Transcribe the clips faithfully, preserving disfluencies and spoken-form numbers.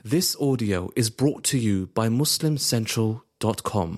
This audio is brought to you by Muslim Central dot com.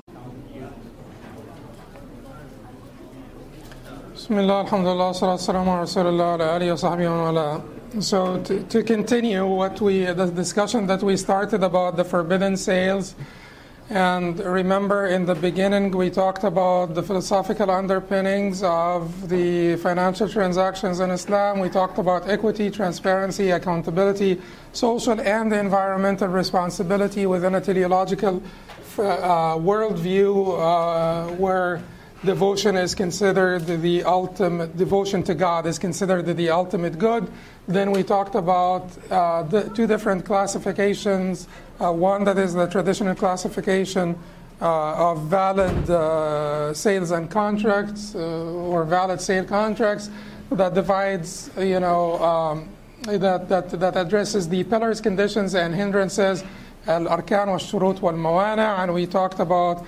Bismillah, alhamdulillah, salatu wassalamu ala rasulillah, ala alihi wa sahbihi wa ala. So to, to continue what we, the discussion that we started about the forbidden sales, and remember in the beginning we talked about the philosophical underpinnings of the financial transactions in Islam. We talked about equity, transparency, accountability, social and environmental responsibility within a teleological uh, worldview uh, where devotion is considered the ultimate, devotion to God is considered the ultimate good. Then we talked about uh, the two different classifications. Uh, one that is the traditional classification uh, of valid uh, sales and contracts uh, or valid sale contracts that divides, you know, um, that, that, that addresses the pillars, conditions, and hindrances, al-arkan wal-shurut wal-mawana, and we talked about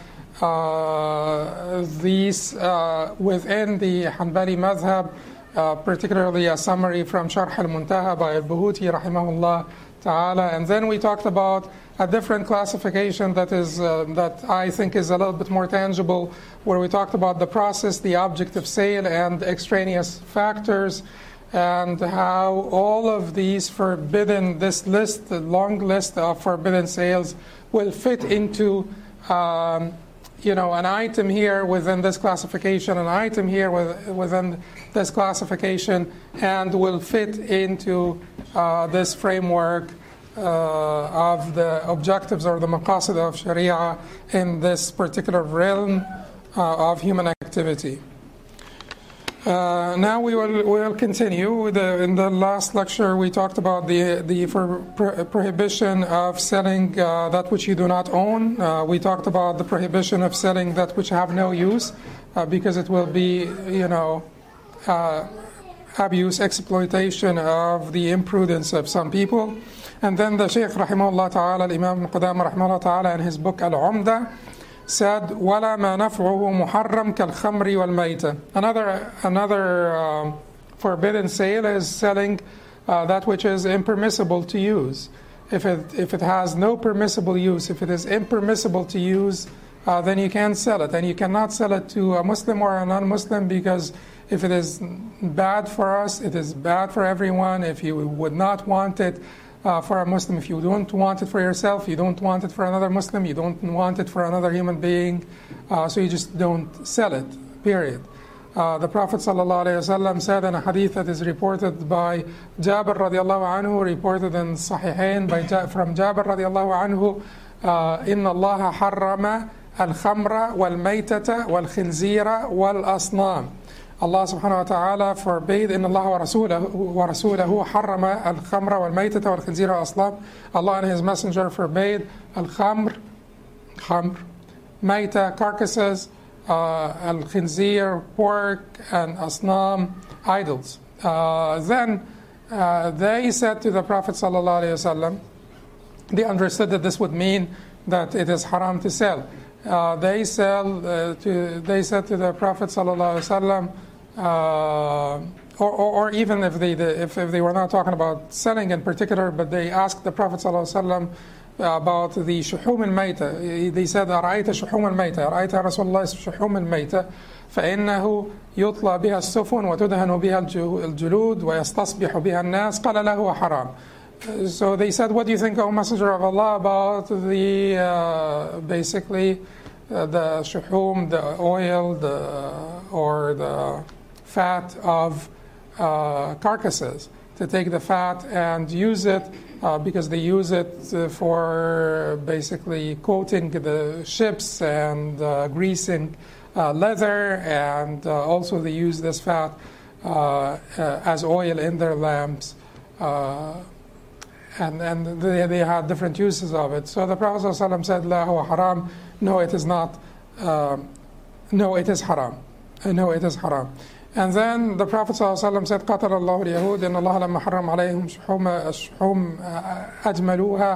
Uh, these uh, within the Hanbali madhab, uh, particularly a summary from Sharh al-Muntaha by al-Buhuti rahimahullah ta'ala. And then we talked about a different classification that is uh, that I think is a little bit more tangible, where we talked about the process, the object of sale, and extraneous factors, and how all of these forbidden, this list, the long list of forbidden sales, will fit into um, you know, an item here within this classification, an item here with, within this classification, and will fit into uh, this framework uh, of the objectives or the maqasid of Sharia in this particular realm uh, of human activity. Uh, now we will we will continue. The, in the last lecture, we talked about the the for pro- prohibition of selling uh, that which you do not own. Uh, we talked about the prohibition of selling that which have no use, uh, because it will be, you know, uh, abuse, exploitation of the imprudence of some people. And then the Shaykh rahimahullah ta'ala, Imam Ibn Qudamah rahimahullah ta'ala, in his book Al-Umda, said, وَلَا مَا نَفْعُهُ مُحَرَّمْ كَالْخَمْرِ وَالْمَيْتَةِ. Another, another um, forbidden sale is selling uh, that which is impermissible to use. If it, if it has no permissible use, if it is impermissible to use, uh, then you can't sell it. And you cannot sell it to a Muslim or a non-Muslim, because if it is bad for us, it is bad for everyone. If you would not want it Uh, for a Muslim, if you don't want it for yourself, you don't want it for another Muslim, you don't want it for another human being, uh, so you just don't sell it, period. Uh, the Prophet ﷺ said in a hadith that is reported by Jabir radiallahu anhu, reported in Sahihain by ja- from Jabir radiallahu anhu, إِنَّ اللَّهَ حَرَّمَ الْخَمْرَ وَالْمَيْتَةَ وَالْخِنْزِيرَ وَالْأَصْنَامِ. Allah subhanahu wa ta'ala forbade, إِنَّ اللَّهَ وَرَسُولَهُ وَرَسُولَهُ حَرَّمَ الْخَمْرَ وَالْمَيْتَةَ وَالْخِنْزِيرَ وَالْأَصْنَامِ. Allah and His Messenger forbade al-khamr, khamr, mayta, carcasses, uh, al-khinzir, pork, and asnam, idols. Uh, then uh, they said to the Prophet sallallahu alaihi wasallam, they understood that this would mean that it is haram to sell. Uh, they sell uh, to. They said to the Prophet sallallahu alaihi wasallam, uh, or, or, or even if they if, if they were not talking about selling in particular, but they asked the Prophet sallallahu alaihi wasallam about the shuhum al-mayta. They said, "Ara'ayta shuhum al-mayta? Ara'ayta Rasulullah shuhum al-mayta? فإنه يطلى بها السفن وتدهن بها الجلود ويستصبح بها الناس قال له حرام." So they said, "What do you think, O Messenger of Allah, about the uh, basically uh, the shuhum, the oil, the or the fat of uh, carcasses? To take the fat and use it uh, because they use it uh, for basically coating the ships and uh, greasing uh, leather, and uh, also they use this fat uh, uh, as oil in their lamps." Uh, And, and they, they had different uses of it. So the Prophet ﷺ said, "La huwa haram." No, it is not. Uh, no, it is haram. Uh, no, it is haram. And then the Prophet ﷺ said, قَتَلَ اللَّهُ الْيَهُودِ إِنَّ اللَّهَ لَمَّا حَرَّمَ عَلَيْهِمْ شُحُومَ أَجْمَلُوهَا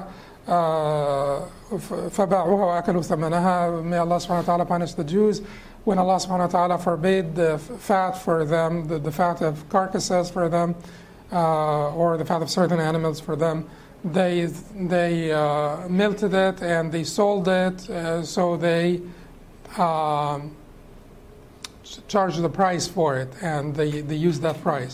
فَبَاعُوهَا وَأَكَلُوا ثَمَنَهَا. May Allah subhanahu wa ta'ala punish the Jews when Allah subhanahu wa ta'ala forbade the fat for them, the, the fat of carcasses for them, uh, or the fat of certain animals for them, they they uh, melted it and they sold it, uh, so they um, charged the price for it, and they, they used that price.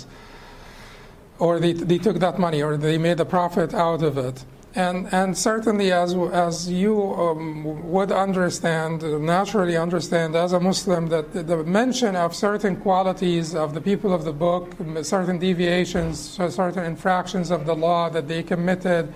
Or they, they took that money, or they made a profit out of it. And and certainly, as as you um, would understand, naturally understand as a Muslim, that the, the mention of certain qualities of the people of the book, certain deviations, certain infractions of the law that they committed,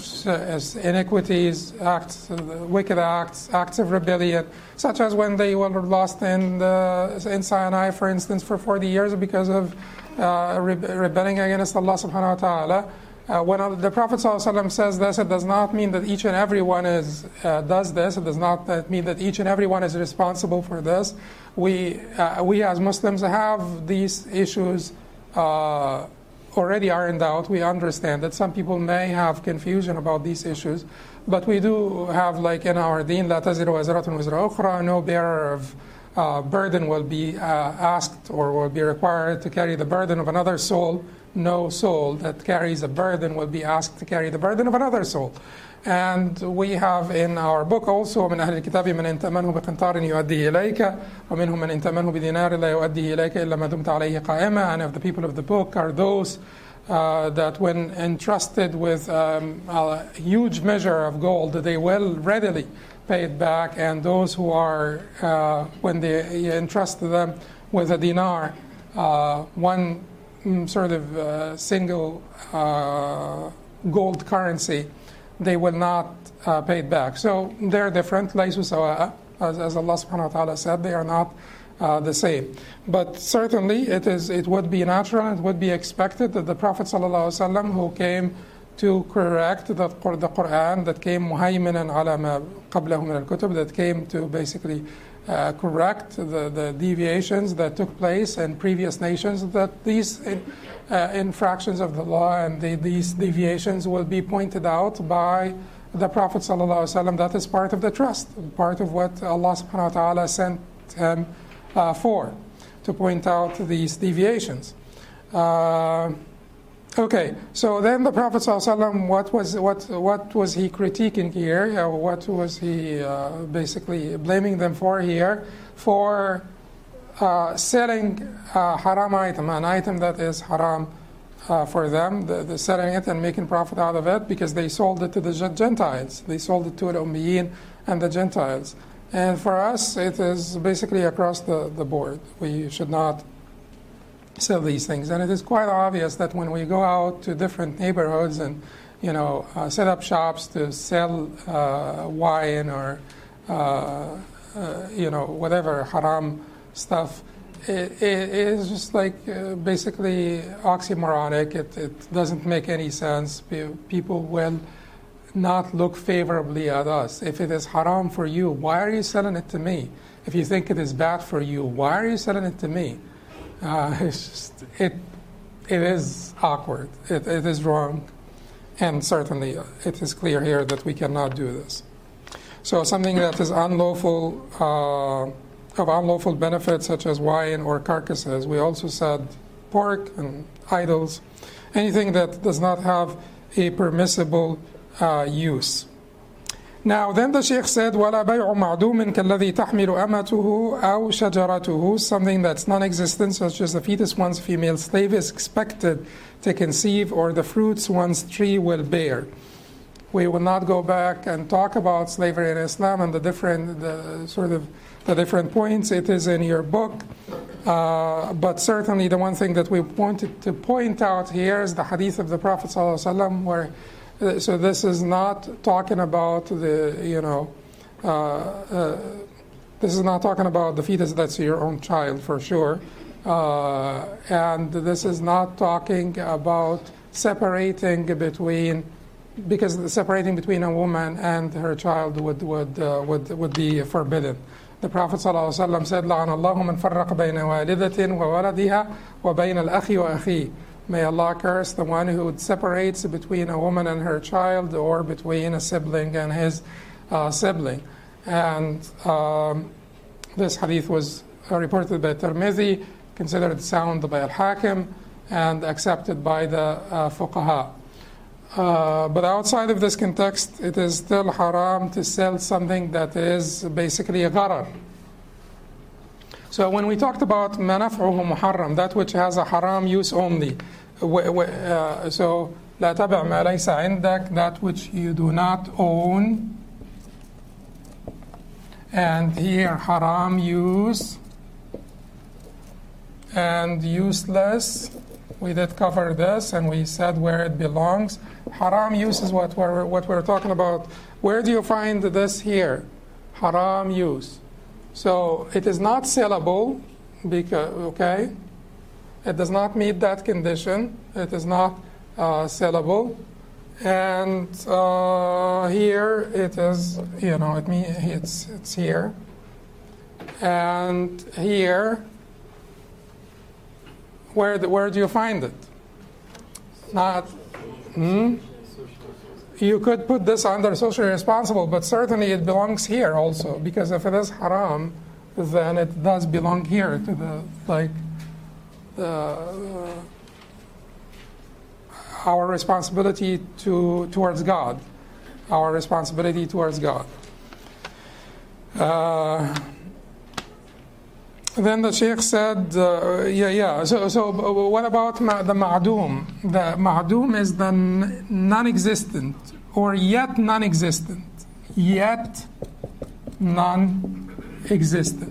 as iniquities, acts, wicked acts, acts of rebellion, such as when they were lost in the, in Sinai, for instance, for forty years because of uh, rebelling against Allah subhanahu wa ta'ala. Uh, when the Prophet ﷺ says this, it does not mean that each and every one is, uh, does this. It does not mean that each and every one is responsible for this. We, uh, we as Muslims have these issues uh, already ironed out. We understand that some people may have confusion about these issues, but we do have, like in our deen, لا تزر وزرة وزر أخرى, no bearer of uh, burden will be uh, asked or will be required to carry the burden of another soul. No soul that carries a burden will be asked to carry the burden of another soul. And we have in our book also من أهل الكتاب من إن تأمنه بقنطار يؤديه إليك ومنهم من إن تأمنه بدينار لا يؤديه إليك إلا ما دمت عليه قائما. And of the people of the book are those uh, that when entrusted with um, a huge measure of gold, they will readily pay it back. And those who are, uh, when they entrust them with a dinar, uh, one sort of uh, single uh, gold currency, they will not uh, pay it back. So they're different. لَيْسُوا سَوَاءً, as, as Allah subhanahu wa ta'ala said, they are not uh, the same. But certainly it is. It would be natural, it would be expected that the Prophet sallallahu alaihi wasallam, who came to correct the, the Quran, that came muhaiminan ala ma qablahu min al-kutub, that came to basically Uh, correct the, the deviations that took place in previous nations, that these in, uh, infractions of the law and the, these deviations will be pointed out by the Prophet ﷺ. That is part of the trust, part of what Allah subhanahu wa ta'ala sent him uh, for, to point out these deviations. Uh, Okay, so then the Prophet ﷺ, what was what what was he critiquing here? Uh, what was he uh, basically blaming them for here? For uh, selling a haram item, an item that is haram uh, for them, the, the selling it and making profit out of it, because they sold it to the Gentiles. They sold it to the Ummiyin and the Gentiles. And for us, it is basically across the, the board. We should not sell these things. And it is quite obvious that when we go out to different neighborhoods and, you know, uh, set up shops to sell uh, wine or, uh, uh, you know, whatever haram stuff, it, it is just like uh, basically oxymoronic. It, it doesn't make any sense. People will not look favorably at us. If it is haram for you, why are you selling it to me? If you think it is bad for you, why are you selling it to me? Uh, it's just, it, it is awkward. It, it is wrong. And certainly it is clear here that we cannot do this. So something that is unlawful, uh, of unlawful benefits, such as wine or carcasses. We also said pork and idols. Anything that does not have a permissible uh, use. Now, then the Sheikh said, وَلَا بَيْعُ مَعْدُومٍ كَالَّذِي تَحْمِلُ أَمَتُهُ أَوْ شَجَرَتُهُ. Something that's non-existent, such as the fetus one's female slave is expected to conceive, or the fruits one's tree will bear. We will not go back and talk about slavery in Islam and the different, the sort of, the different points. It is in your book. Uh, but certainly the one thing that we wanted to point out here is the hadith of the Prophet ﷺ, where so this is not talking about the, you know, uh, uh, this is not talking about the fetus that's your own child for sure. Uh, and this is not talking about separating between, because separating between a woman and her child would would uh, would would be forbidden. The Prophet ﷺ said, لَعَنَ اللَّهُ مَنْ فَرَّقَ بَيْنَ وَالِدَةٍ وَوَلَدِهَا وَبَيْنَ الْأَخِ وَأَخِيهِ. May Allah curse the one who separates between a woman and her child, or between a sibling and his uh, sibling. And um, this hadith was uh, reported by Tirmidhi, considered sound by Al-Hakim, and accepted by the uh, fuqaha. Uh, but outside of this context, it is still haram to sell something that is basically a gharar. So when we talked about manaf'uhu muharram, that which has a haram use only, uh, so لا تبع ما ليس عندك, that which you do not own, and here haram use and useless. We did cover this and we said where it belongs. Haram use is what we're, what we're talking about. Where do you find this here? Haram use. So it is not sellable, because, okay? It does not meet that condition. It is not uh, sellable. And uh, here it is, you know, it mean, it's, it's here. And here, where, the, where do you find it? Not, hmm? You could put this under socially responsible, but certainly it belongs here also, because if it is haram, then it does belong here to the, like, the, uh, our responsibility to towards God, our responsibility towards God. Uh, then the Sheikh said, uh, yeah, yeah. So, so what about ma- the ma'doom? The ma'doom is the n- non-existent, or yet non-existent, yet non-existent,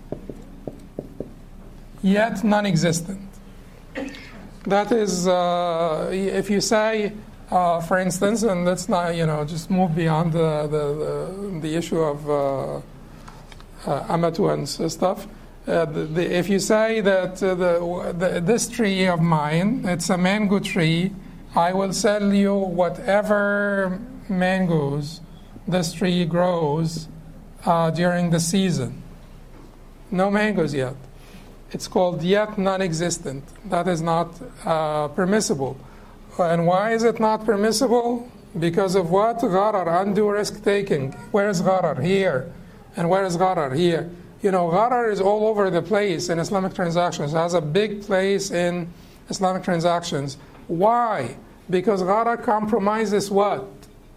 yet non-existent. That is, uh, if you say, uh, for instance, and let's not, you know, just move beyond the the, the, the issue of uh, uh, amatu and stuff. Uh, the, the, if you say that uh, the, the this tree of mine, it's a mango tree, I will sell you whatever mangoes this tree grows uh, during the season. No mangoes yet. It's called yet non-existent. That is not uh, permissible. And why is it not permissible? Because of what? Gharar, undue risk-taking. Where is gharar? Here. And where is gharar? Here. You know, gharar is all over the place in Islamic transactions. It has a big place in Islamic transactions. Why? Because gharar compromises what?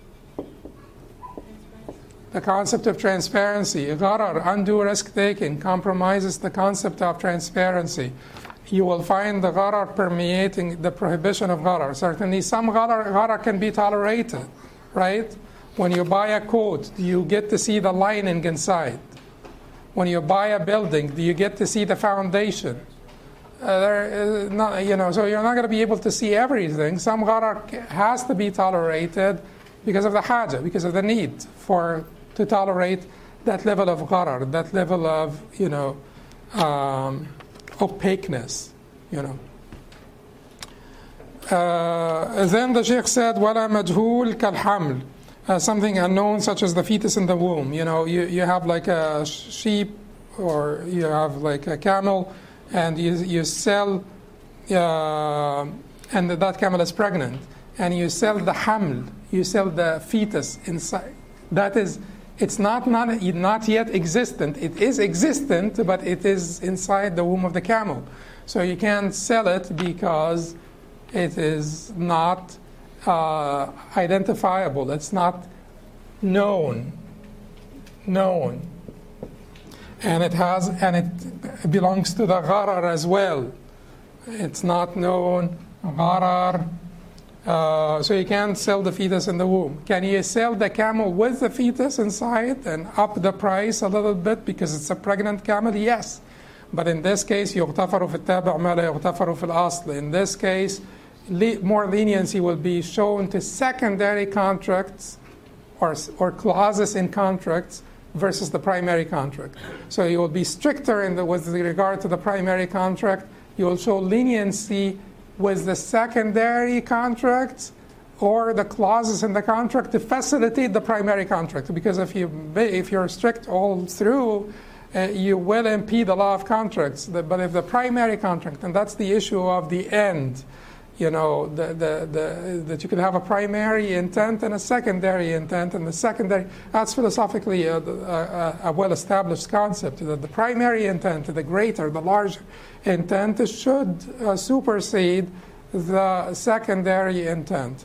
The concept of transparency. Gharar, undue risk-taking, compromises the concept of transparency. You will find the gharar permeating the prohibition of gharar. Certainly some gharar, gharar can be tolerated, right? When you buy a coat, do you get to see the lining inside? When you buy a building, do you get to see the foundation? Uh, there is not, you know, so you're not going to be able to see everything. Some gharar has to be tolerated because of the haja, because of the need for to tolerate that level of gharar, that level of, you know, um, opaqueness, you know. Uh, then the Sheikh said, وَلَا مَجْهُولْ كَالْحَمْلِ, uh, something unknown such as the fetus in the womb. You know, you, you have like a sheep or you have like a camel and you, you sell, uh, and that camel is pregnant, and you sell the haml, you sell the fetus inside. That is, it's not, not, not yet existent. It is existent, but it is inside the womb of the camel. So you can't sell it because it is not uh, identifiable. It's not known. Known. And it has, and it belongs to the gharar as well. It's not known. Gharar. Uh, so you can't sell the fetus in the womb. Can you sell the camel with the fetus inside and up the price a little bit because it's a pregnant camel? Yes. But in this case, يُغْتَفَرُ فِي التَّابِعِ مَا لَا يُغْتَفَرُ فِي الْأَصْلِ. In this case, le- more leniency will be shown to secondary contracts or, or clauses in contracts versus the primary contract. So you will be stricter in the, with regard to the primary contract. You will show leniency with the secondary contracts or the clauses in the contract to facilitate the primary contract. Because if, you, if you're strict all through, uh, you will impede the law of contracts. But if the primary contract, and that's the issue of the end, you know, the, the, the, that you can have a primary intent and a secondary intent, and the secondary, that's philosophically a, a, a well-established concept, that the primary intent, the greater, the larger intent should uh, supersede the secondary intent.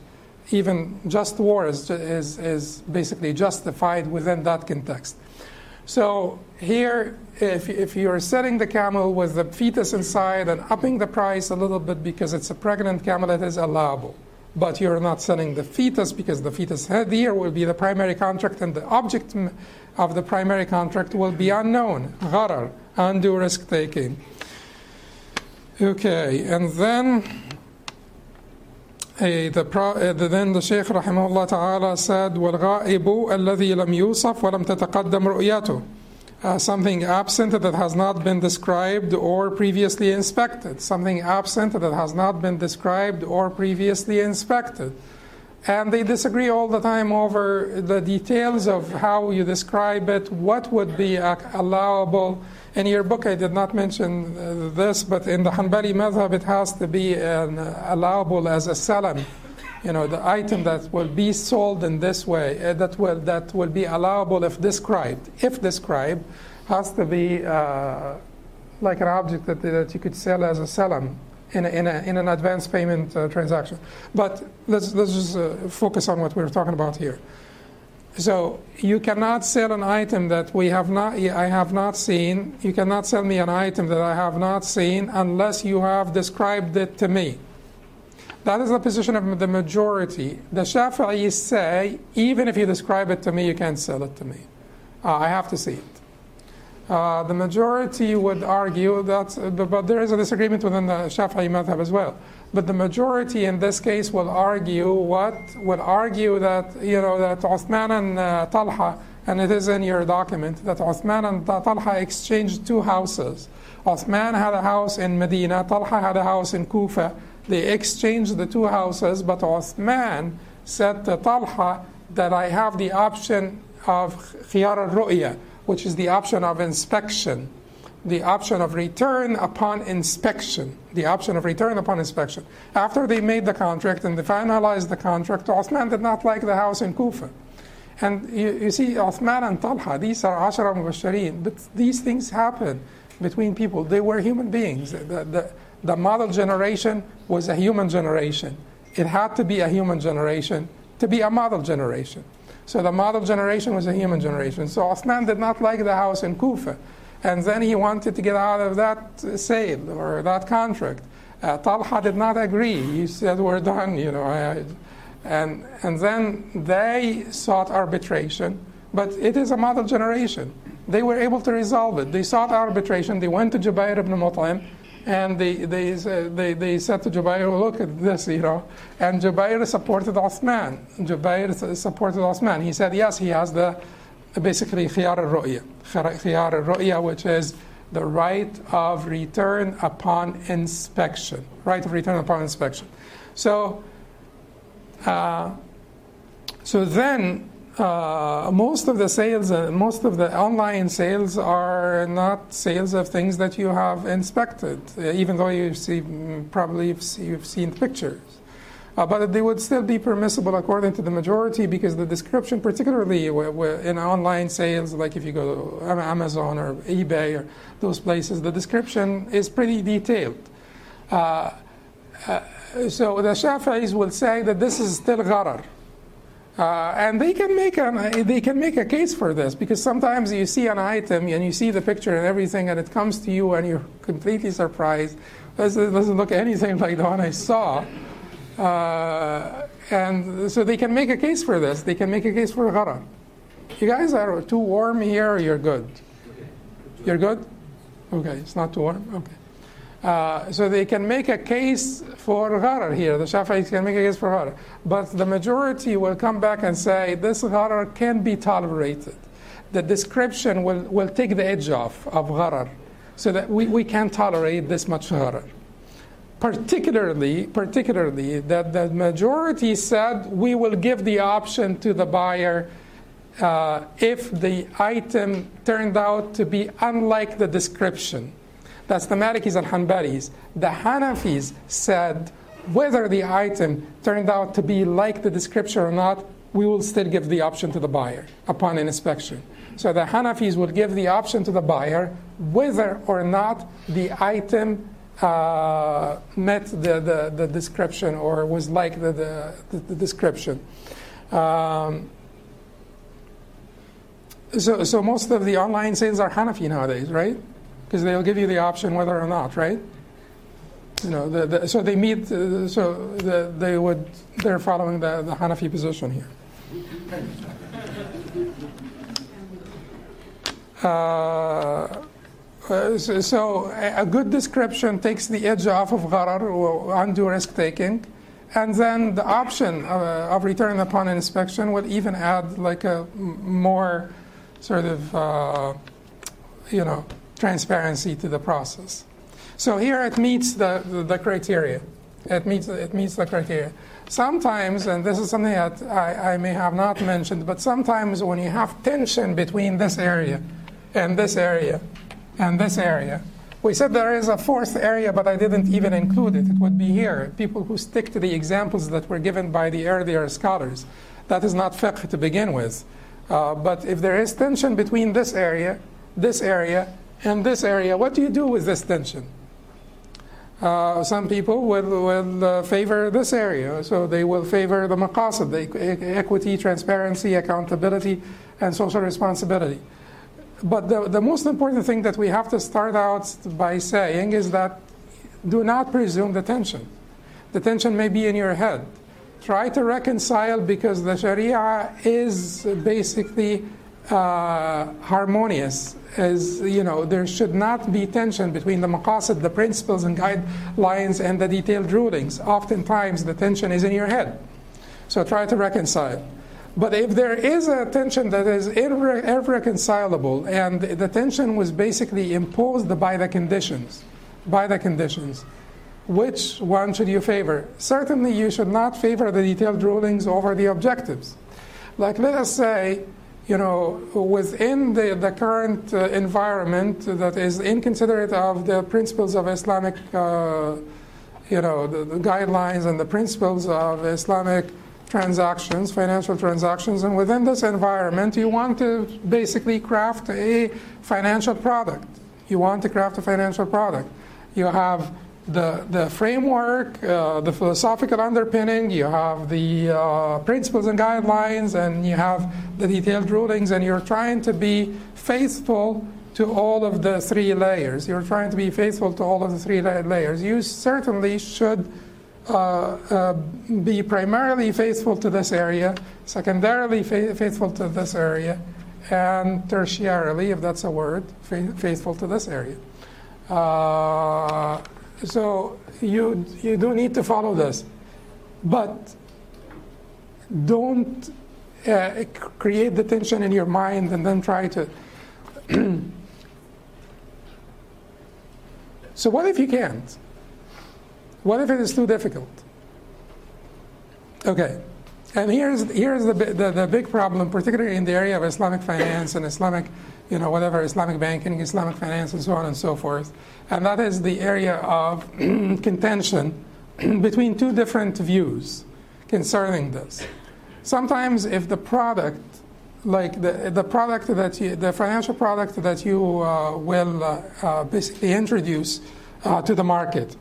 even just war is, is, is basically justified within that context. So here, if, if you're selling the camel with the fetus inside and upping the price a little bit because it's a pregnant camel, it is allowable. But you're not selling the fetus because the fetus here will be the primary contract and the object of the primary contract will be unknown. Gharar, undue risk taking. Okay, and then uh, the, uh, then the Shaykh rahimahullah ta'ala said, وَالْغَائِبُ الَّذِي لَمْ يُوصَفْ وَلَمْ تَتَقَدَّمْ رُؤْيَتُهُ. Uh, something absent that has not been described or previously inspected. Something absent that has not been described or previously inspected. And they disagree all the time over the details of how you describe it, what would be allowable. In your book, I did not mention uh, this, but in the Hanbali madhab, it has to be an, uh, allowable as a salam. You know, the item that will be sold in this way, uh, that will that will be allowable if described. If described, has to be uh, like an object that, that you could sell as a salam in a, in, a, in an advance payment uh, transaction. But let's let's just uh, focus on what we're talking about here. So you cannot sell an item that we have not, I have not seen. You cannot sell me an item that I have not seen unless you have described it to me. That is the position of the majority. The Shafi'is say, even if you describe it to me, you can't sell it to me. Uh, I have to see it. Uh, the majority would argue that, uh, but there is a disagreement within the Shafi'i madhab as well. But the majority in this case will argue what? Will argue that, you know, that Uthman and uh, Talha, and it is in your document, that Uthman and Talha exchanged two houses. Uthman had a house in Medina, Talha had a house in Kufa. They exchanged the two houses, but Uthman said to Talha that I have the option of khiyar al-ru'ya, which is the option of inspection, the option of return upon inspection, the option of return upon inspection. After they made the contract and they finalized the contract, Uthman did not like the house in Kufa. And you, you see, Uthman and Talha, these are Ashara Mubashirin, but these things happen between people. They were human beings. The, the, the model generation was a human generation. It had to be a human generation to be a model generation. So the model generation was a human generation. So Uthman did not like the house in Kufa. And then he wanted to get out of that sale or that contract. Uh, Talha did not agree. He said, we're done, you know. I, and, and then they sought arbitration. But it is a model generation. They were able to resolve it. They sought arbitration. They went to Jubair ibn Mut'im. And they, they, they, they said to Jubair, look at this, you know. And Jubair supported Uthman. Jubair supported Uthman. He said, yes, he has the, basically, khiyar al-ru'ya. Khiyar al-ru'ya, which is the right of return upon inspection. Right of return upon inspection. So, uh, so then, Uh, most of the sales, uh, most of the online sales are not sales of things that you have inspected, uh, even though you see, probably you've, you've seen pictures. Uh, but they would still be permissible according to the majority because the description, particularly w- w- in online sales, like if you go to Amazon or eBay or those places, the description is pretty detailed. Uh, uh, so the Shafi'is will say that this is still gharar. Uh, and they can make a they can make a case for this because sometimes you see an item and you see the picture and everything and it comes to you and you're completely surprised. This doesn't look anything like the one I saw, uh, and so they can make a case for this. They can make a case for gharar. You guys are too warm here, or you're good? You're good? Okay, it's not too warm. Okay. Uh, so they can make a case for gharar here. The Shafi'is can make a case for gharar. But the majority will come back and say this gharar can be tolerated. The description will, will take the edge off of gharar so that we, we can't tolerate this much gharar. Particularly, particularly that the majority said we will give the option to the buyer uh, if the item turned out to be unlike the description. That's the Malikis and Hanbalis. The Hanafis said whether the item turned out to be like the description or not, we will still give the option to the buyer upon inspection. So the Hanafis would give the option to the buyer whether or not the item uh, met the, the, the description or was like the, the, the, the description. Um, so, so most of the online sales are Hanafi nowadays, right? Because they'll give you the option whether or not, right? You know, the, the, so they meet. Uh, so the, they would. They're following the, the Hanafi position here. Uh, so, so a good description takes the edge off of gharar or undue risk taking, and then the option of, uh, of return upon inspection will even add like a more sort of uh, you know transparency to the process. So here it meets the, the, the criteria. It meets it meets the criteria. Sometimes, and this is something that I, I may have not mentioned, but sometimes when you have tension between this area and this area and this area, we said there is a fourth area, but I didn't even include it. It would be here. People who stick to the examples that were given by the earlier scholars. That is not fiqh to begin with. Uh, but if there is tension between this area, this area, and this area, what do you do with this tension? Uh, some people will, will uh, favor this area, so they will favor the maqasid, the equity, transparency, accountability, and social responsibility. But the, the most important thing that we have to start out by saying is that do not presume the tension. The tension may be in your head. Try to reconcile, because the Sharia is basically uh, harmonious. As you know, there should not be tension between the maqasid, the principles and guidelines, and the detailed rulings. Oftentimes, the tension is in your head. So try to reconcile. But if there is a tension that is irre- irreconcilable, and the tension was basically imposed by the conditions, by the conditions, which one should you favor? Certainly, you should not favor the detailed rulings over the objectives. Like, let us say, you know, within the, the current uh, environment that is inconsiderate of the principles of Islamic, uh, you know, the, the guidelines and the principles of Islamic transactions, financial transactions, and within this environment, you want to basically craft a financial product. You want to craft a financial product. You have the the framework, uh, the philosophical underpinning, you have the uh, principles and guidelines, and you have the detailed rulings, and you're trying to be faithful to all of the three layers. You're trying to be faithful to all of the three la- layers. You certainly should uh, uh, be primarily faithful to this area, secondarily fa- faithful to this area, and tertiarily, if that's a word, fa- faithful to this area. Uh, So you you do need to follow this, but don't uh, create the tension in your mind and then try to. So what if you can't? What if it is too difficult? Okay, and here's here's the the, the big problem, particularly in the area of Islamic finance and Islamic, you know, whatever, Islamic banking, Islamic finance, and so on and so forth. And that is the area of contention between two different views concerning this. Sometimes if the product, like the, the product that you, the financial product that you uh, will uh, uh, basically introduce uh, to the market,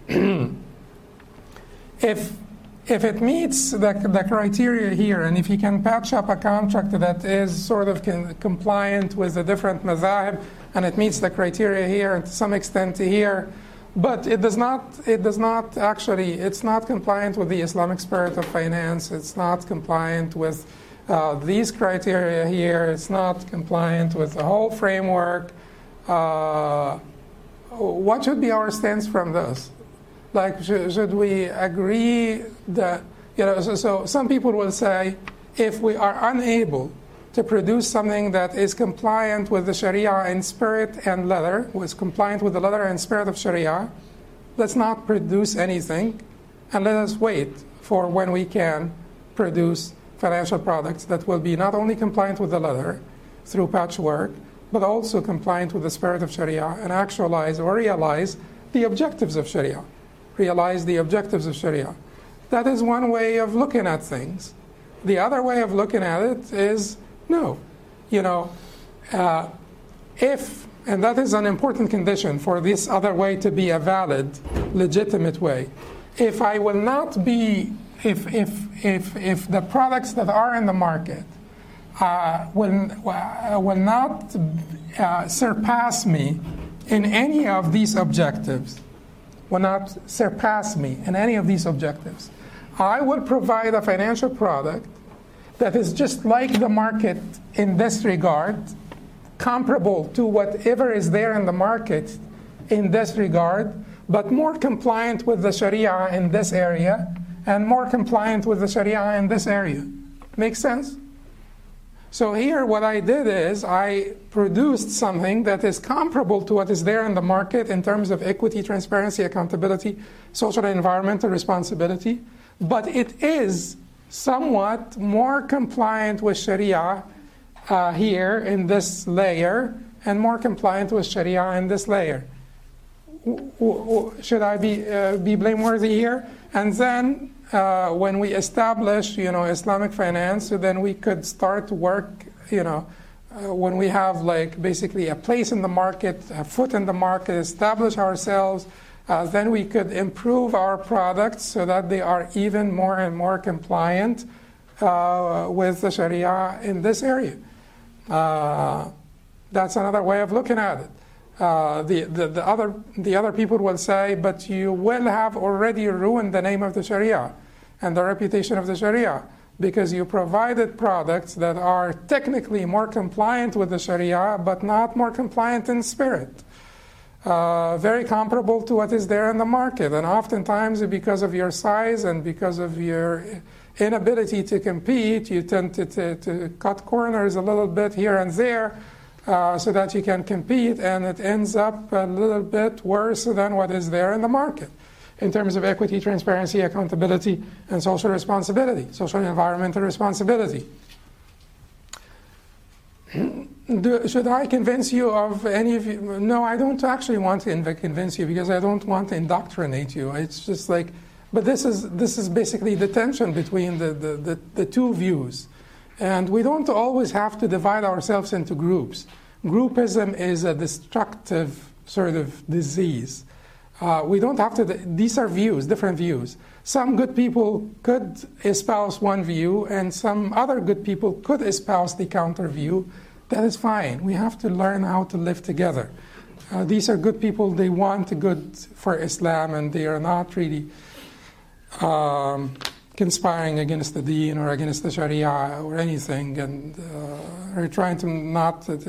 if if it meets the, the criteria here, and if you can patch up a contract that is sort of con- compliant with the different madhahib, and it meets the criteria here and to some extent here, but it does not, it does not actually, it's not compliant with the Islamic spirit of finance, it's not compliant with uh, these criteria here, it's not compliant with the whole framework, uh, what should be our stance from this? Like, should, should we agree that, you know, so, so some people will say, if we are unable to produce something that is compliant with the Sharia in spirit and letter, was compliant with the letter and spirit of Sharia, let's not produce anything, and let us wait for when we can produce financial products that will be not only compliant with the letter through patchwork, but also compliant with the spirit of Sharia and actualize or realize the objectives of Sharia. Realize the objectives of Sharia. That is one way of looking at things. The other way of looking at it is, no. You know, uh, if And that is an important condition for this other way to be a valid, legitimate way. If I will not be, if, if, if, if the products that are in the market uh, will, uh, will not uh, surpass me in any of these objectives, will not surpass me in any of these objectives, I will provide a financial product that is just like the market in this regard, comparable to whatever is there in the market in this regard, but more compliant with the Sharia in this area and more compliant with the Sharia in this area. Make sense? So here what I did is I produced something that is comparable to what is there in the market in terms of equity, transparency, accountability, social and environmental responsibility, but it is somewhat more compliant with Sharia uh, here in this layer and more compliant with Sharia in this layer. W- w- should I be uh, be blameworthy here? And then uh, when we establish, you know, Islamic finance, so then we could start to work, you know, uh, when we have like basically a place in the market, a foot in the market, establish ourselves, uh, then we could improve our products so that they are even more and more compliant uh, with the Sharia in this area. Uh, that's another way of looking at it. Uh, the, the, the, other, the other people will say, but you will have already ruined the name of the Sharia and the reputation of the Sharia because you provided products that are technically more compliant with the Sharia but not more compliant in spirit. Uh, very comparable to what is there in the market. And oftentimes because of your size and because of your inability to compete, you tend to, to, to cut corners a little bit here and there uh, so that you can compete, and it ends up a little bit worse than what is there in the market in terms of equity, transparency, accountability, and social responsibility, social and environmental responsibility. Do, should I convince you of any of you? No, I don't actually want to inv- convince you because I don't want to indoctrinate you. It's just like, but this is this is basically the tension between the, the, the, the two views. And we don't always have to divide ourselves into groups. Groupism is a destructive sort of disease. Uh, we don't have to, these are views, different views. Some good people could espouse one view and some other good people could espouse the counter view. That is fine. We have to learn how to live together. Uh, these are good people. They want good for Islam and they are not really um, conspiring against the deen or against the Sharia or anything. And uh, are trying to not, uh,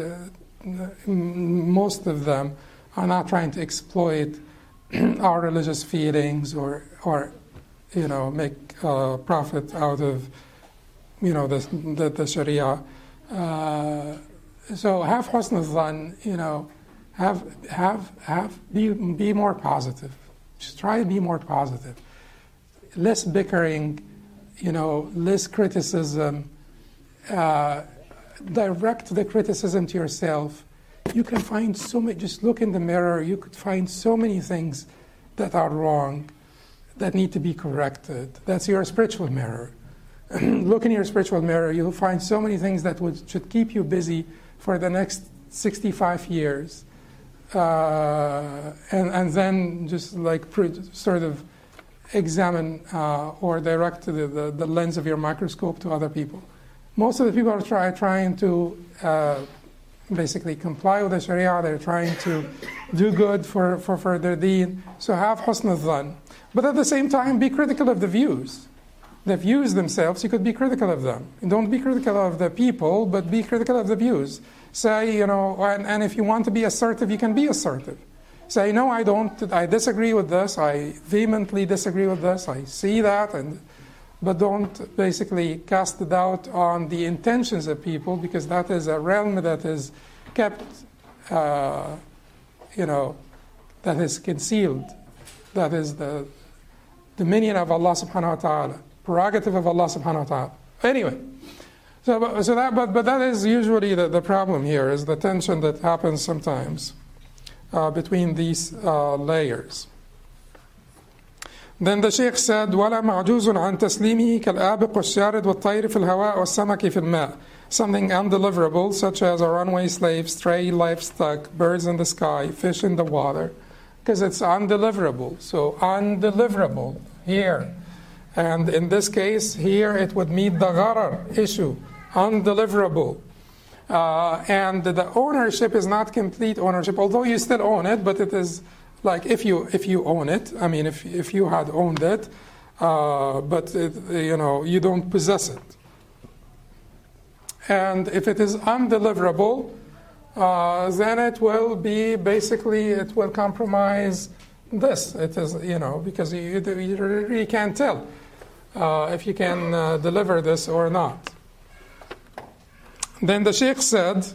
most of them are not trying to exploit our religious feelings or, or you know, make uh, profit out of, you know, the, the, the Sharia. Uh, so have husn al-dhan, you know, have, have, have, be, be more positive. Just try to be more positive. Less bickering, you know, less criticism. Uh, direct the criticism to yourself. You can find so many, just look in the mirror, you could find so many things that are wrong, that need to be corrected. That's your spiritual mirror. Look in your spiritual mirror, you'll find so many things that would, should keep you busy for the next sixty-five years. Uh, and, and then just like sort of examine uh, or direct the, the, the lens of your microscope to other people. Most of the people are try, trying to uh, basically comply with the Sharia. They're trying to do good for, for, for their deen. So have husn al-dhan. But at the same time, be critical of the views. The views themselves, you could be critical of them. Don't be critical of the people, but be critical of the views. Say, you know, and, and if you want to be assertive, you can be assertive. Say, no, I don't, I disagree with this, I vehemently disagree with this, I see that, and but don't basically cast the doubt on the intentions of people, because that is a realm that is kept, uh, you know, that is concealed. That is the dominion of Allah subhanahu wa ta'ala, prerogative of Allah subhanahu wa ta'ala. Anyway, so, so that, but, but that is usually the, the problem here, is the tension that happens sometimes uh, between these uh, layers. Then the Shaykh said, وَلَا مَعْجُوزٌ عَنْ تَسْلِيمِهِ كَالْآبِقُ الشَّارِدُ وَالطَّيْرِ فِي الْهَوَاءِ وَالسَّمَكِ فِي الْمَاءِ. something undeliverable, such as a runaway slave, stray livestock, birds in the sky, fish in the water, because it's undeliverable. So undeliverable here. And in this case, here it would meet the gharar issue, undeliverable. Uh, and the ownership is not complete ownership, although you still own it, but it is like if you if you own it, I mean, if if you had owned it, uh, but it, you know, you don't possess it. And if it is undeliverable, uh, then it will be basically, it will compromise this. It is, you know, because you, you really can't tell uh, if you can uh, deliver this or not. Then the Sheikh said,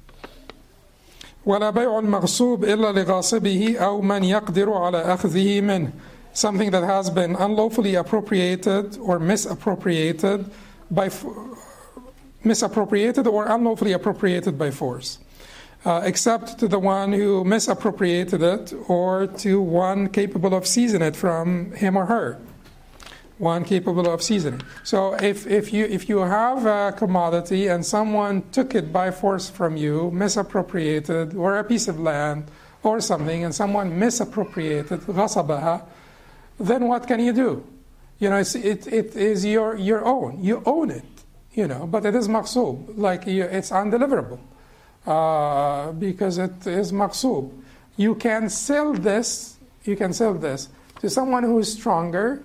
وَلَا بَيْعُ الْمَغْصُوبِ إِلَّا لِغَاصِبِهِ أَوْ مَنْ يَقْدِرُ عَلَى أَخْذِهِ مِنْهِ. Something that has been unlawfully appropriated or misappropriated by misappropriated or unlawfully appropriated by force, uh, except to the one who misappropriated it or to one capable of seizing it from him or her. One capable of seizing. So if, if you if you have a commodity and someone took it by force from you, misappropriated, or a piece of land or something, and someone misappropriated, غصبها, then what can you do? You know, it's, it it is your your own. You own it. You know, but it is maqsoob, like you, it's undeliverable uh, because it is maqsoob. You can sell this. You can sell this to someone who is stronger.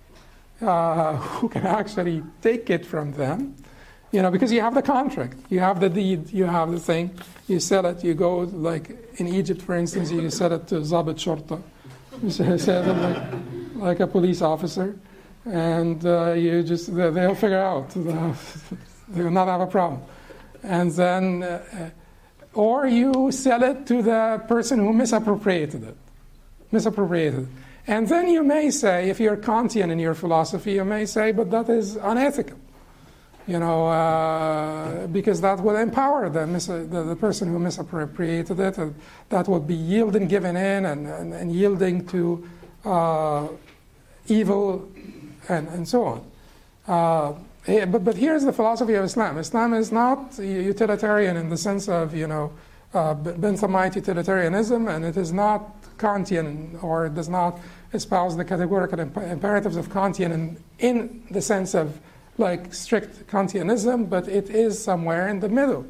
Uh, who can actually take it from them, you know, because you have the contract, you have the deed, you have the thing, you sell it, you go, like in Egypt, for instance, you sell it to Zabit Shorta, you sell it like, like a police officer, and uh, you just, they'll figure out, they will not have a problem. And then, uh, or you sell it to the person who misappropriated it, misappropriated it. And then you may say, if you're Kantian in your philosophy, you may say, but that is unethical, you know, uh, because that will empower the, mis- the, the person who misappropriated it, and that would be yielding, giving in, and, and, and yielding to uh, evil, and, and so on. Uh, but, but here's the philosophy of Islam. Islam is not utilitarian in the sense of, you know, uh, Benthamite utilitarianism, and it is not Kantian, or it does not espouse the categorical imp- imperatives of Kantian in, in the sense of like strict Kantianism, but it is somewhere in the middle.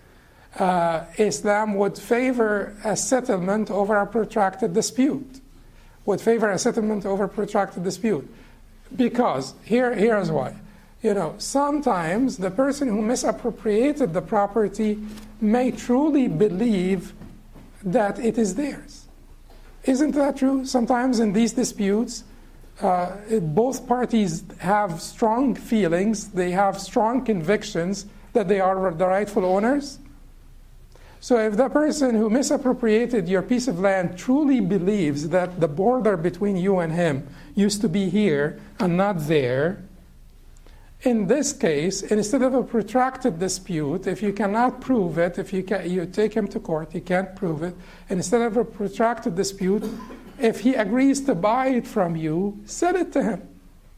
Uh, Islam would favor a settlement over a protracted dispute, would favor a settlement over a protracted dispute, because here, here's why. You know, sometimes the person who misappropriated the property may truly believe that it is theirs. Isn't that true? Sometimes in these disputes, uh, both parties have strong feelings, they have strong convictions that they are the rightful owners. So if the person who misappropriated your piece of land truly believes that the border between you and him used to be here and not there, in this case, instead of a protracted dispute, if you cannot prove it, if you, can, you take him to court, he can't prove it, and instead of a protracted dispute, if he agrees to buy it from you, sell it to him.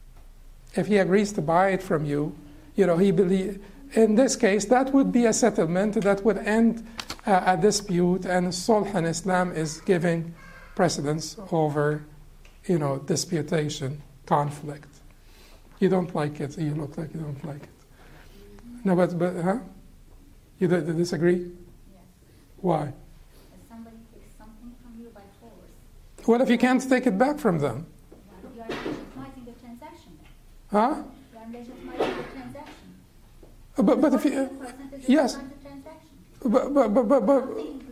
If he agrees to buy it from you, you know, he believe, in this case, that would be a settlement that would end uh, a dispute, and sulh in Islam is giving precedence over, you know, disputation, conflict. You don't like it. You look like you don't like it. No, but, but huh? You d- disagree? Yes. Why? If somebody takes something from you by force. Well, if you can't take it back from them. Well, you are legitimizing the transaction. Huh? You are legitimizing the transaction. But, but if you... Yes. But, but, but, but, but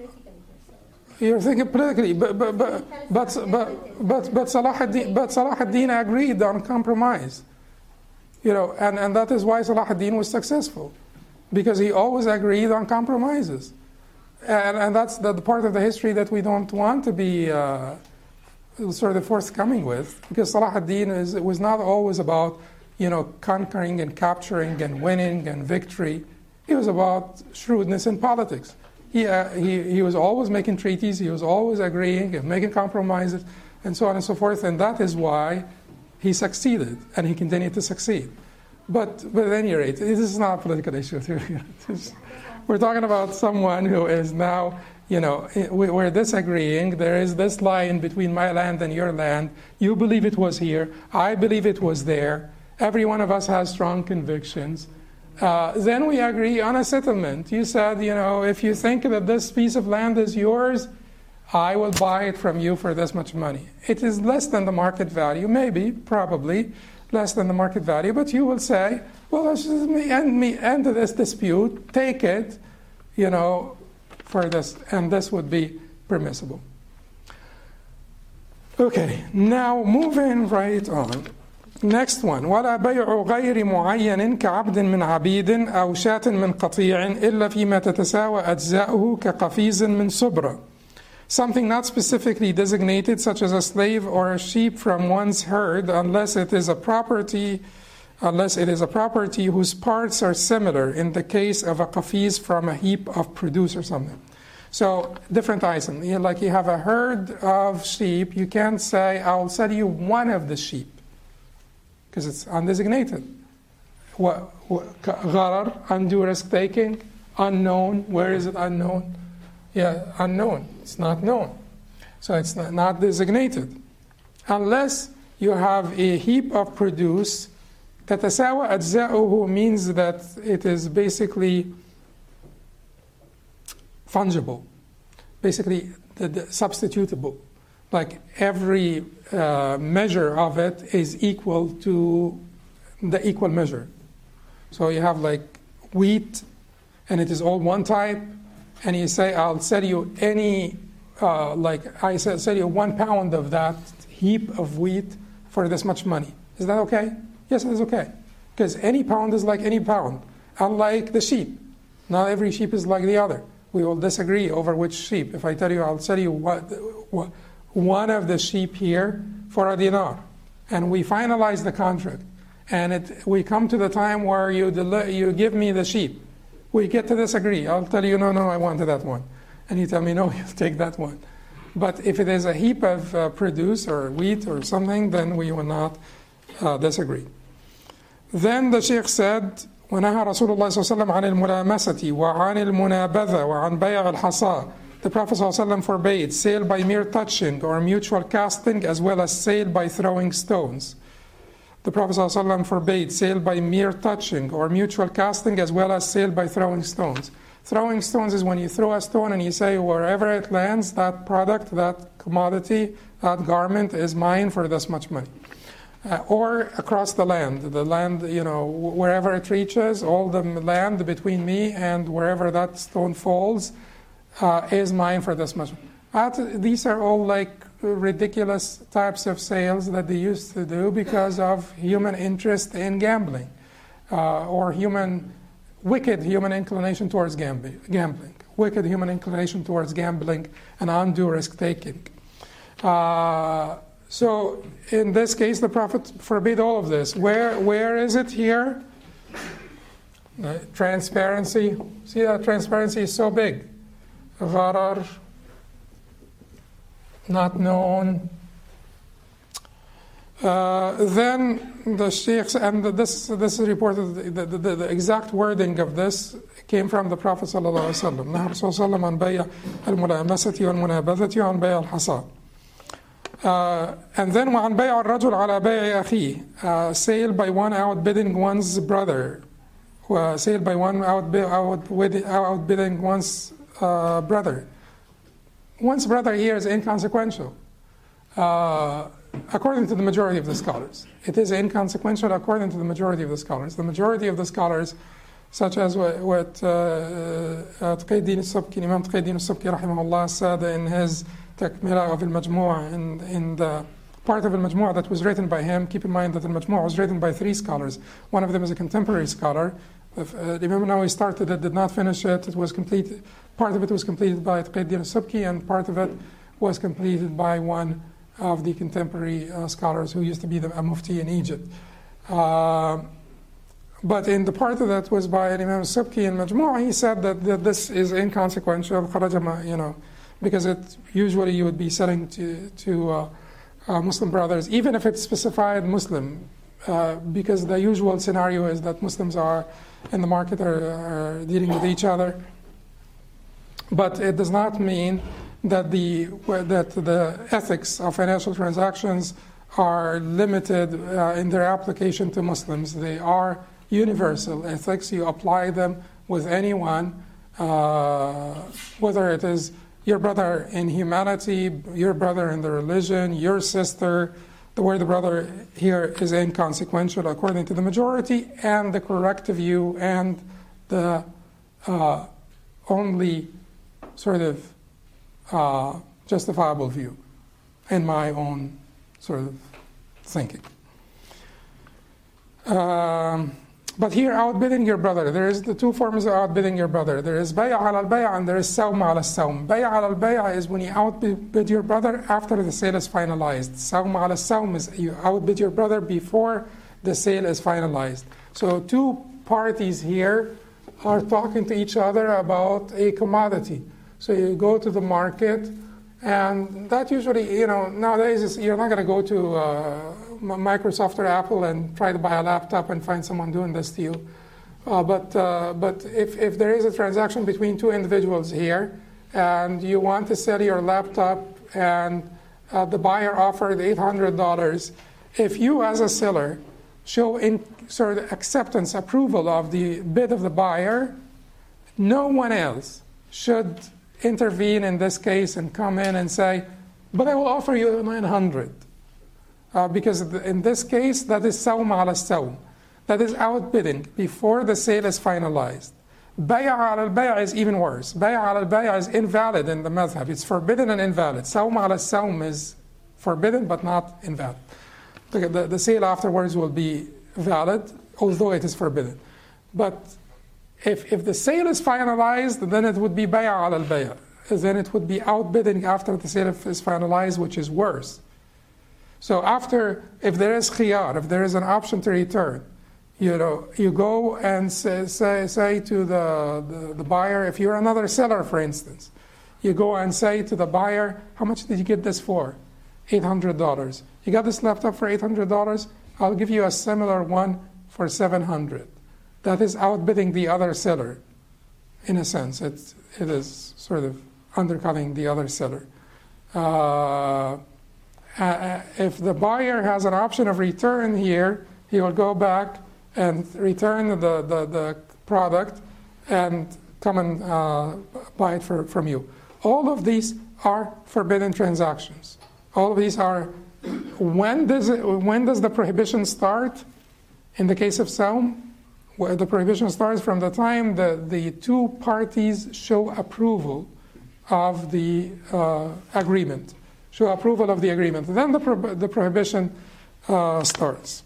you're thinking politically, but but but but but but, but Salah ad-Din, but Salah ad-Din agreed on compromise. You know, and, and that is why Salah ad-Din was successful, because he always agreed on compromises. And and that's the, the part of the history that we don't want to be uh, sort of forthcoming with, because Salah ad-Din is, it was not always about, you know, conquering and capturing and winning and victory. It was about shrewdness in politics. He, uh, he, he was always making treaties, he was always agreeing and making compromises, and so on and so forth, and that is why he succeeded, and he continued to succeed. But, but at any rate, this is not a political issue. We're talking about someone who is now, you know, we're disagreeing. There is this line between my land and your land. You believe it was here. I believe it was there. Every one of us has strong convictions. Uh, then we agree on a settlement. You said, you know, if you think that this piece of land is yours, I will buy it from you for this much money. It is less than the market value, maybe, probably less than the market value, but you will say, well, let's just end, me, end this dispute, take it, you know, for this, and this would be permissible. Okay, now moving right on. Next one. ولا بيع غير معين كعبد من عبيد أو شاة من قطيع إلا فيما تتساوى أجزاؤه كقفيز من صبرة. Something not specifically designated, such as a slave or a sheep from one's herd, unless it is a property, unless it is a property whose parts are similar. In the case of a qafiz from a heap of produce or something. So different item. You, like you have a herd of sheep, you can't say I'll sell you one of the sheep, because it's undesignated. What, what, gharar, undue risk taking, unknown. Where is it unknown? Yeah, unknown. It's not known. So it's not, not designated. Unless you have a heap of produce, تتساوى أجزاؤه means that it is basically fungible, basically the, the substitutable. Like every uh, measure of it is equal to the equal measure. So you have like wheat, and it is all one type, and you say, I'll sell you any, uh, like I sell, sell you one pound of that heap of wheat for this much money. Is that okay? Yes, it is okay. Because any pound is like any pound, unlike the sheep. Not every sheep is like the other. We will disagree over which sheep. If I tell you, I'll sell you what, what, one of the sheep here for a dinar, and we finalize the contract, and it, we come to the time where you, deli- you give me the sheep. We get to disagree. I'll tell you, no, no, I wanted that one. And you tell me, no, you'll take that one. But if it is a heap of uh, produce or wheat or something, then we will not uh, disagree. Then the Sheikh said, ونهى رسول الله صلى الله عليه وسلم عن الملامسة وعن المنابذة وعن بيع الحصى. The Prophet صلى الله عليه وسلم forbade sale by mere touching or mutual casting, as well as sale by throwing stones. The Prophet ﷺ forbade sale by mere touching or mutual casting, as well as sale by throwing stones. Throwing stones is when you throw a stone and you say, wherever it lands, that product, that commodity, that garment is mine for this much money. Uh, or across the land. The land, you know, wherever it reaches, all the land between me and wherever that stone falls uh, is mine for this much. That, these are all like ridiculous types of sales that they used to do because of human interest in gambling, uh, or human, wicked human inclination towards gambling, gambling, wicked human inclination towards gambling and undue risk taking. Uh, so in this case, the Prophet forbade all of this. Where where is it here? Uh, transparency. See that transparency is so big. Gharar. Not known. Uh, then the sheikhs, and this this is reported, the, the, the exact wording of this came from the Prophet sallallahu alaihi wasallam. نهى الرسول صلى الله عليه وسلم عن بيع الملامسة والمنابذة وعن بيع الحصى. And then وعن بيع الرجل على بيع أخيه, uh, sale by one outbidding one's brother, uh, sale by one outbid, outbid, outbidding one's uh, brother. One's brother here is inconsequential, uh, according to the majority of the scholars. It is inconsequential according to the majority of the scholars. The majority of the scholars, such as what, what uh, Taqiyuddin al-Subki, Imam Taqiyuddin al-Subki rahimahullah said in his Takmila of al-Majmu', in, in the part of al-Majmu' that was written by him. Keep in mind that al-Majmu' was written by three scholars. One of them is a contemporary scholar. If, uh, Imam Nawawi started it, did not finish it. It was completed. Part of it was completed by Taqiyuddin al-Subki, and part of it was completed by one of the contemporary uh, scholars who used to be the a mufti in Egypt. Uh, but in the part of that was by Imam al-Subki in Majmu', he said that, that this is inconsequential, you know, because it usually you would be selling to to uh, uh, Muslim brothers, even if it's specified Muslim. uh, because the usual scenario is that Muslims are in the market are, are dealing with each other. But it does not mean that the that the ethics of financial transactions are limited uh, in their application to Muslims. They are universal ethics. You apply them with anyone, uh, whether it is your brother in humanity, your brother in the religion, your sister. The word brother here is inconsequential according to the majority, and the correct view and the uh, only sort of uh, justifiable view in my own sort of thinking. Um, but here, outbidding your brother, there is the two forms of outbidding your brother. There is bay' ala al-bay' and there is sawm ala al-sawm. Bay' ala al-bay' is when you outbid your brother after the sale is finalized. Sawm ala al-sawm is you outbid your brother before the sale is finalized. So two parties here are talking to each other about a commodity. So you go to the market, and that usually, you know, nowadays is, you're not going to go to uh, Microsoft or Apple and try to buy a laptop and find someone doing this to you. Uh, but uh, but if, if there is a transaction between two individuals here, and you want to sell your laptop, and uh, the buyer offered eight hundred dollars, if you as a seller show in sort of acceptance, approval of the bid of the buyer, no one else should intervene in this case and come in and say, but I will offer you nine hundred. Uh, because in this case, that is sawm ala sawm. That is outbidding before the sale is finalized. Bay' ala al-bay' is even worse. Bay' ala al-bay' is invalid in the madhab. It's forbidden and invalid. Sawm ala sawm is forbidden but not invalid. The, the, the sale afterwards will be valid, although it is forbidden. But If, if the sale is finalized, then it would be bay' ala al-bay'. Then it would be outbidding after the sale is finalized, which is worse. So after, if there is khiyar, if there is an option to return, you know, you go and say, say, say to the, the, the buyer, if you're another seller, for instance, you go and say to the buyer, how much did you get this for? eight hundred dollars. You got this laptop for eight hundred dollars? I'll give you a similar one for seven hundred dollars. That is outbidding the other seller, in a sense. It, it is sort of undercutting the other seller. Uh, if the buyer has an option of return here, he will go back and return the, the, the product and come and uh, buy it for, from you. All of these are forbidden transactions. All of these are, when does, it, when does the prohibition start? In the case of sawm, where the prohibition starts from the time that the two parties show approval of the uh, agreement, show approval of the agreement. Then the, pro- the prohibition uh, starts.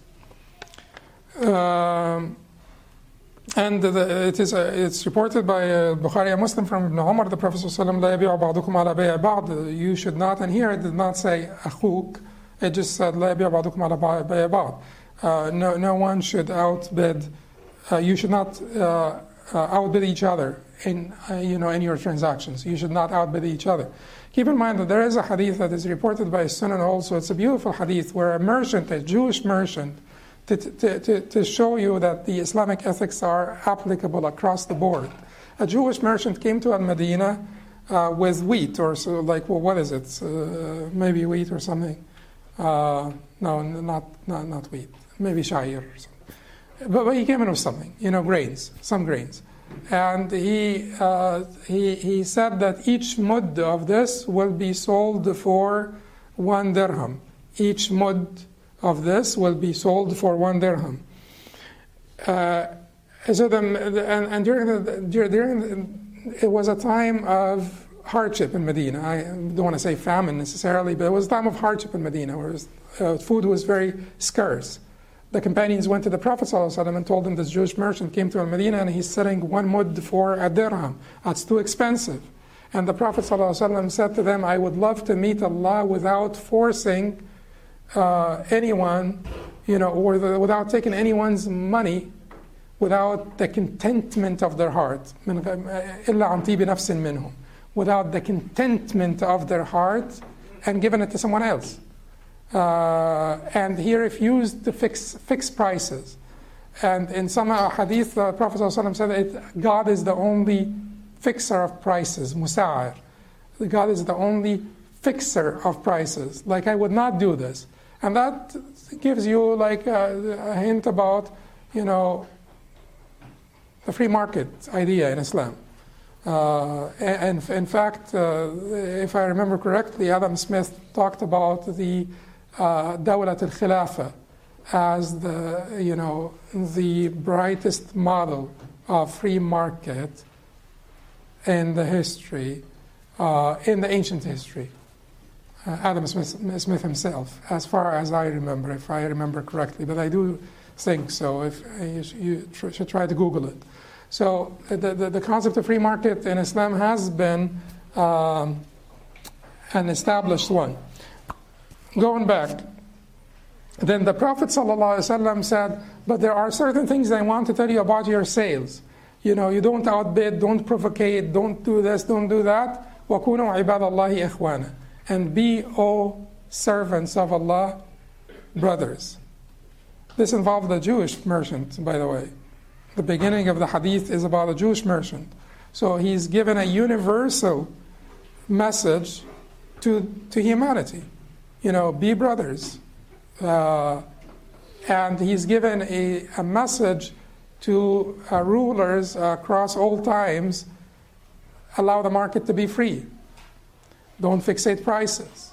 Um, and the, it is uh, it's reported by uh, Bukhari and Muslim from Ibn Umar, the Prophet ﷺ, لا يبيع بعضكم على بيع بعض. You should not, and here it did not say أخوك, it just said لا يبيع بعضكم على بيع بعض. Uh, no, no one should outbid. Uh, you should not uh, uh, outbid each other in uh, you know in your transactions. You should not outbid each other. Keep in mind that there is a hadith that is reported by Sunan also. It's a beautiful hadith where a merchant, a Jewish merchant, to, to, to, to show you that the Islamic ethics are applicable across the board. A Jewish merchant came to Al-Madinah uh, with wheat, or so like, well, what is it? Uh, maybe wheat or something. Uh, no, not, not, not wheat. Maybe sha'ir or something. But, but he came in with something, you know, grains, some grains. And he, uh, he, he said that each mud of this will be sold for one dirham. Each mud of this will be sold for one dirham. Uh, so the, and, and during the, during the, it was a time of hardship in Medina. I don't want to say famine necessarily, but it was a time of hardship in Medina where was, uh, food was very scarce. The companions went to the Prophet ﷺ and told him this Jewish merchant came to Al-Madinah and he's selling one mud for a dirham. That's too expensive. And the Prophet ﷺ said to them, I would love to meet Allah without forcing uh, anyone, you know, or the, without taking anyone's money, without the contentment of their heart. Without the contentment of their heart and giving it to someone else. Uh, and he refused to fix fix prices. And in some hadith, the Prophet ﷺ said that God is the only fixer of prices, musa'ir. God is the only fixer of prices. Like, I would not do this. And that gives you like a, a hint about, you know, the free market idea in Islam. Uh, and, and in fact, uh, if I remember correctly, Adam Smith talked about the uh, Dawlat al-Khilafa as the, you know, the brightest model of free market in the history, uh, in the ancient history. Uh, Adam Smith, Smith himself, as far as I remember, if I remember correctly, but I do think so. If uh, you, you tr- should try to Google it. So the, the, the concept of free market in Islam has been um, an established one. Going back, then the Prophet ﷺ said, but there are certain things I want to tell you about your sales. You know, you don't outbid, don't provocate, don't do this, don't do that. وَكُونُوا عِبَادَ اللَّهِ إِخْوَانًا. And be, O servants of Allah, brothers. This involved a Jewish merchant, by the way. The beginning of the hadith is about a Jewish merchant. So he's given a universal message to, to humanity. You know, be brothers. Uh, and he's given a, a message to uh, rulers uh, across all times: allow the market to be free. Don't fixate prices.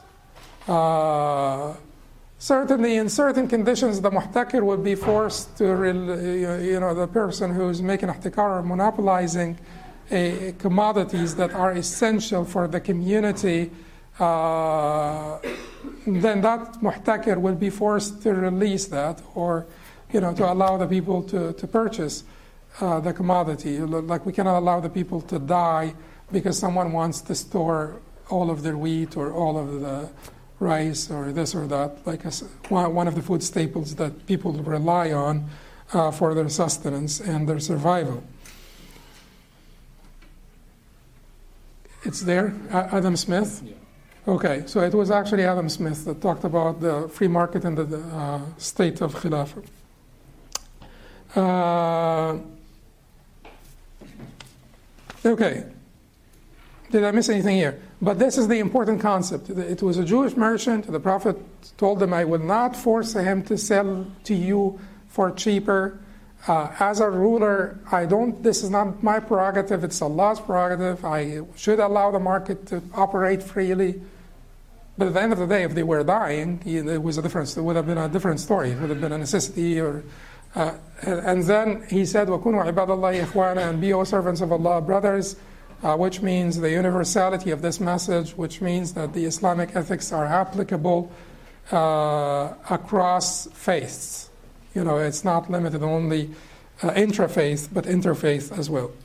Uh, certainly, in certain conditions, the muhtakir would be forced to, you know, the person who's making ihtikar or monopolizing a, commodities that are essential for the community. Uh, then that muhtakir will be forced to release that, or, you know, to allow the people to, to purchase uh, the commodity. Like, we cannot allow the people to die because someone wants to store all of their wheat or all of the rice or this or that, like a, one of the food staples that people rely on uh, for their sustenance and their survival. It's there, Adam Smith? Yeah. Okay, so it was actually Adam Smith that talked about the free market and the uh, state of Khilafah. Uh, okay, did I miss anything here? But this is the important concept. It was a Jewish merchant. The Prophet told him, I will not force him to sell to you for cheaper. Uh, as a ruler, I don't, this is not my prerogative, it's Allah's prerogative. I should allow the market to operate freely. But at the end of the day, if they were dying, it was a different, it would have been a different story. It would have been a necessity. Or, uh, and then he said, وَكُونُوا عِبَادَ اللَّهِ إِخْوَانًا, and be, O servants of Allah, brothers, uh, which means the universality of this message, which means that the Islamic ethics are applicable uh, across faiths. You know, it's not limited only uh, intra-faith, but interfaith as well.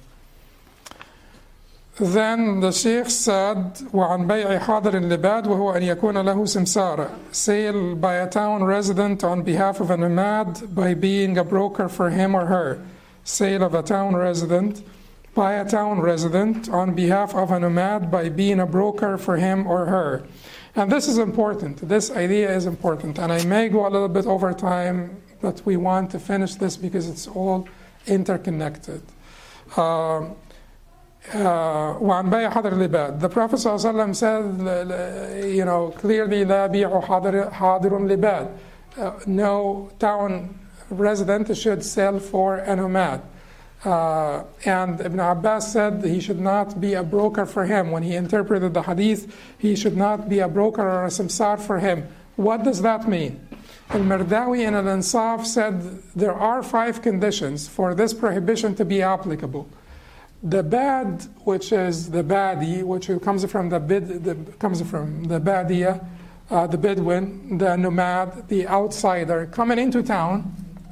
Then the Sheikh said, وَعَنْ بَيْعِ حَاضِرٍ لِبَادٍ وَهُوَ أَنْ يَكُونَ لَهُ سِمْسَارًا. Sale by a town resident on behalf of a nomad by being a broker for him or her. Sale of a town resident by a town resident on behalf of a nomad by being a broker for him or her. And this is important. This idea is important. And I may go a little bit over time, but we want to finish this because it's all interconnected. Um, Uh, وعن بيع حضر اللباد. The Prophet ﷺ said, you know, clearly, لا بيع حاضر حاضر لباد. Uh, no town resident should sell for a nomad. Uh, and Ibn Abbas said he should not be a broker for him. When he interpreted the hadith, he should not be a broker or a samsar for him. What does that mean? Al-Mardawi and Al-Insaf said there are five conditions for this prohibition to be applicable. The bad, which is the badi, which comes from the bid, the, comes from the badia, uh, the Bedouin, the nomad, the outsider coming into town.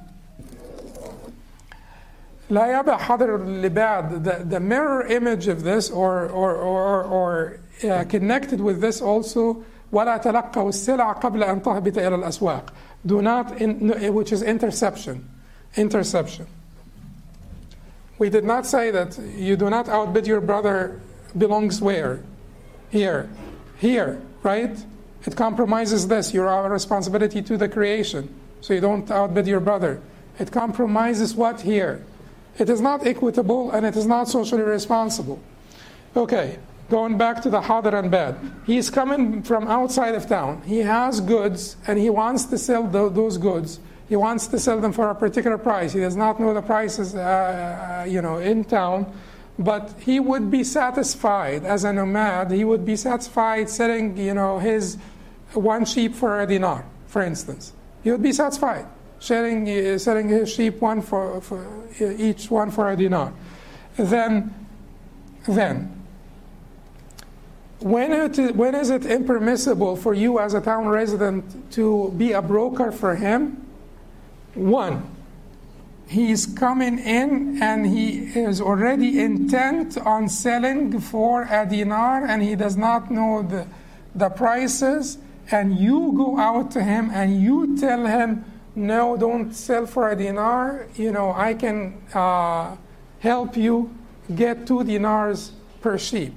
لا يبع حضر اللباد. The, the mirror image of this, or or or, or uh, connected with this also, ولا تلقوا السلع قبل أن تهبط إلى الأسواق. Do not, in, which is interception, interception. We did not say that you do not outbid your brother belongs where? Here. Here, right? It compromises this, your responsibility to the creation, so you don't outbid your brother. It compromises what here? It is not equitable and it is not socially responsible. Okay, going back to the hadir and bad. He's coming from outside of town. He has goods and he wants to sell the, those goods. He wants to sell them for a particular price. He does not know the prices uh, you know, in town. But he would be satisfied as a nomad. He would be satisfied selling, you know, his one sheep for a dinar, for instance. He would be satisfied selling, uh, selling his sheep one for, for uh, each one for a dinar. Then, then, when it when is it impermissible for you as a town resident to be a broker for him? One. He's coming in and he is already intent on selling for a dinar and he does not know the, the prices, and you go out to him and you tell him, no, don't sell for a dinar, you know, I can uh, help you get two dinars per sheep.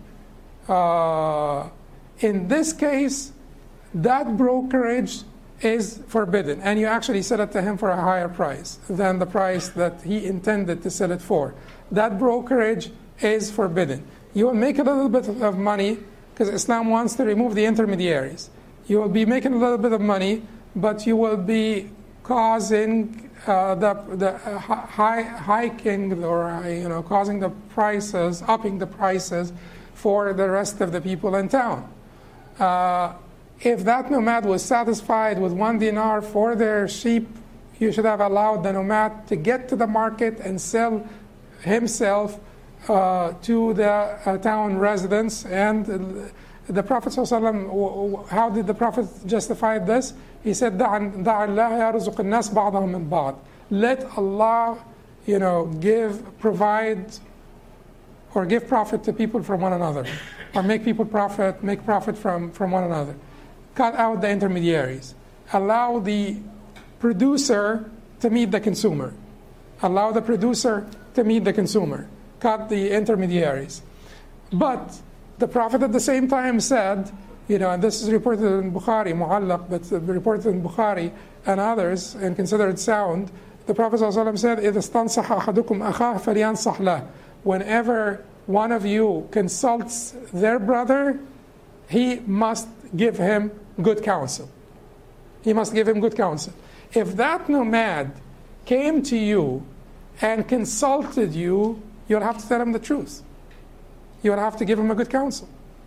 Uh, in this case, that brokerage is forbidden, and you actually sell it to him for a higher price than the price that he intended to sell it for. That brokerage is forbidden. You will make a little bit of money because Islam wants to remove the intermediaries. You will be making a little bit of money, but you will be causing uh, the, the uh, high, hiking or uh, you know causing the prices, upping the prices for the rest of the people in town. Uh, If that nomad was satisfied with one dinar for their sheep, you should have allowed the nomad to get to the market and sell himself uh, to the uh, town residents. And the Prophet ﷺ, how did the Prophet justify this? He said, دَعَ اللَّهَ يَرْزُقُ النَّاسِ بَعْضَهُم مِّن بَعْضٍ. Let Allah, you know, give, provide, or give profit to people from one another, or make people profit, make profit from, from one another. Cut out the intermediaries. Allow the producer to meet the consumer. Allow the producer to meet the consumer. Cut the intermediaries. But the Prophet at the same time said, you know, and this is reported in Bukhari, mu'allaq, but reported in Bukhari and others and considered sound. The Prophet ﷺ said, إِذَا اسْتَنْصَحَ أَحَدُكُمْ أَخَاهُ فَلْيَنْصَحْ لَهُ. Whenever one of you consults their brother, he must give him good counsel. He must give him good counsel. If that nomad came to you and consulted you, you'll have to tell him the truth. You'll have to give him a good counsel.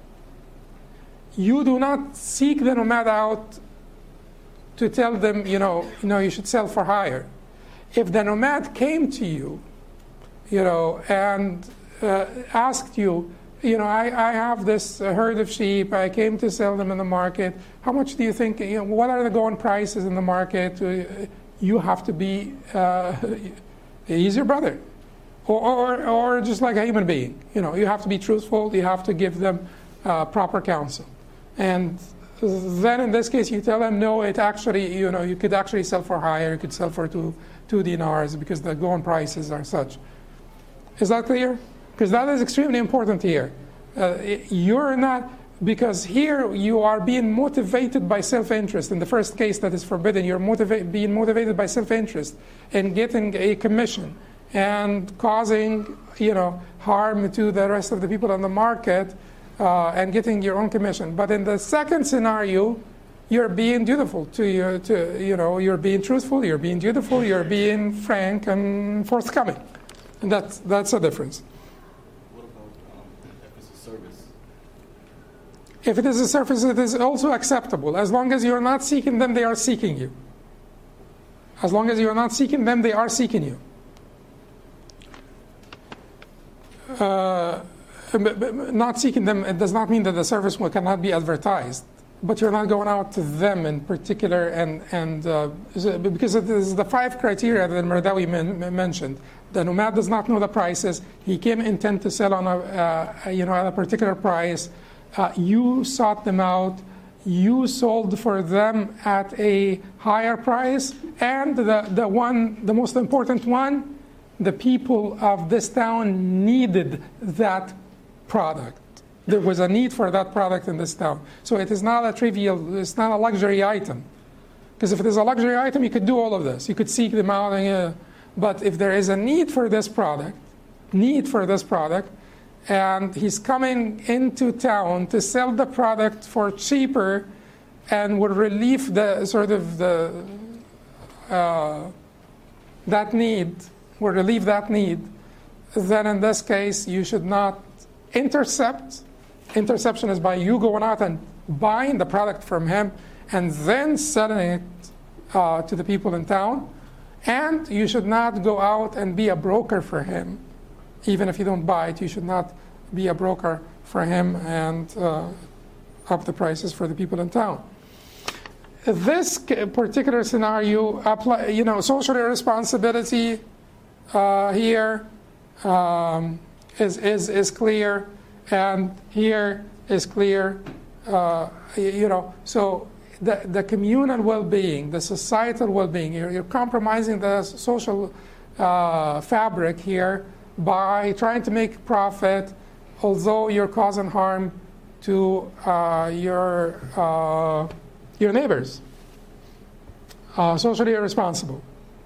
You do not seek the nomad out to tell them, you know, you know, you should sell for higher. If the nomad came to you, you know, and uh, asked you, you know, I, I have this herd of sheep. I came to sell them in the market. How much do you think, you know, what are the going prices in the market? You have to be, uh, he's your brother. Or, or, or just like a human being. You know, you have to be truthful. You have to give them uh, proper counsel. And then in this case, you tell them, no, it actually, you know, you could actually sell for higher. You could sell for two, two dinars because the going prices are such. Is that clear? Because that is extremely important here. Uh, you're not, because here you are being motivated by self-interest. In the first case that is forbidden, you're motiva- being motivated by self-interest and getting a commission and causing, you know, harm to the rest of the people on the market uh, and getting your own commission. But in the second scenario, you're being dutiful to your, to, you know, you're being truthful, you're being dutiful, you're being frank and forthcoming. And that's, that's a difference. If it is a service, it is also acceptable. As long as you're not seeking them, they are seeking you. As long as you're not seeking them, they are seeking you. Uh, not seeking them, it does not mean that the service will, cannot be advertised. But you're not going out to them in particular, and, and uh, because it is the five criteria that Mardawi men, mentioned. The nomad does not know the prices. He came intent to sell on a, uh, you know, at a particular price. Uh, you sought them out, you sold for them at a higher price, and the, the one, the most important one, the people of this town needed that product. There was a need for that product in this town. So it is not a trivial, it's not a luxury item. Because if it is a luxury item, you could do all of this. You could seek them out. And, uh, but if there is a need for this product, need for this product, and he's coming into town to sell the product for cheaper and would relieve the sort of the uh, that need, would relieve that need, then in this case you should not intercept. Interception is by you going out and buying the product from him and then selling it uh, to the people in town. And you should not go out and be a broker for him. Even if you don't buy it, you should not be a broker for him and uh, up the prices for the people in town. This particular scenario, apply, you know, social irresponsibility uh, here um, is, is, is clear, and here is clear, uh, you know, so the, the communal well-being, the societal well-being, you're, you're compromising the social uh, fabric here by trying to make profit, although you're causing harm to uh, your uh, your neighbors. Uh, socially irresponsible.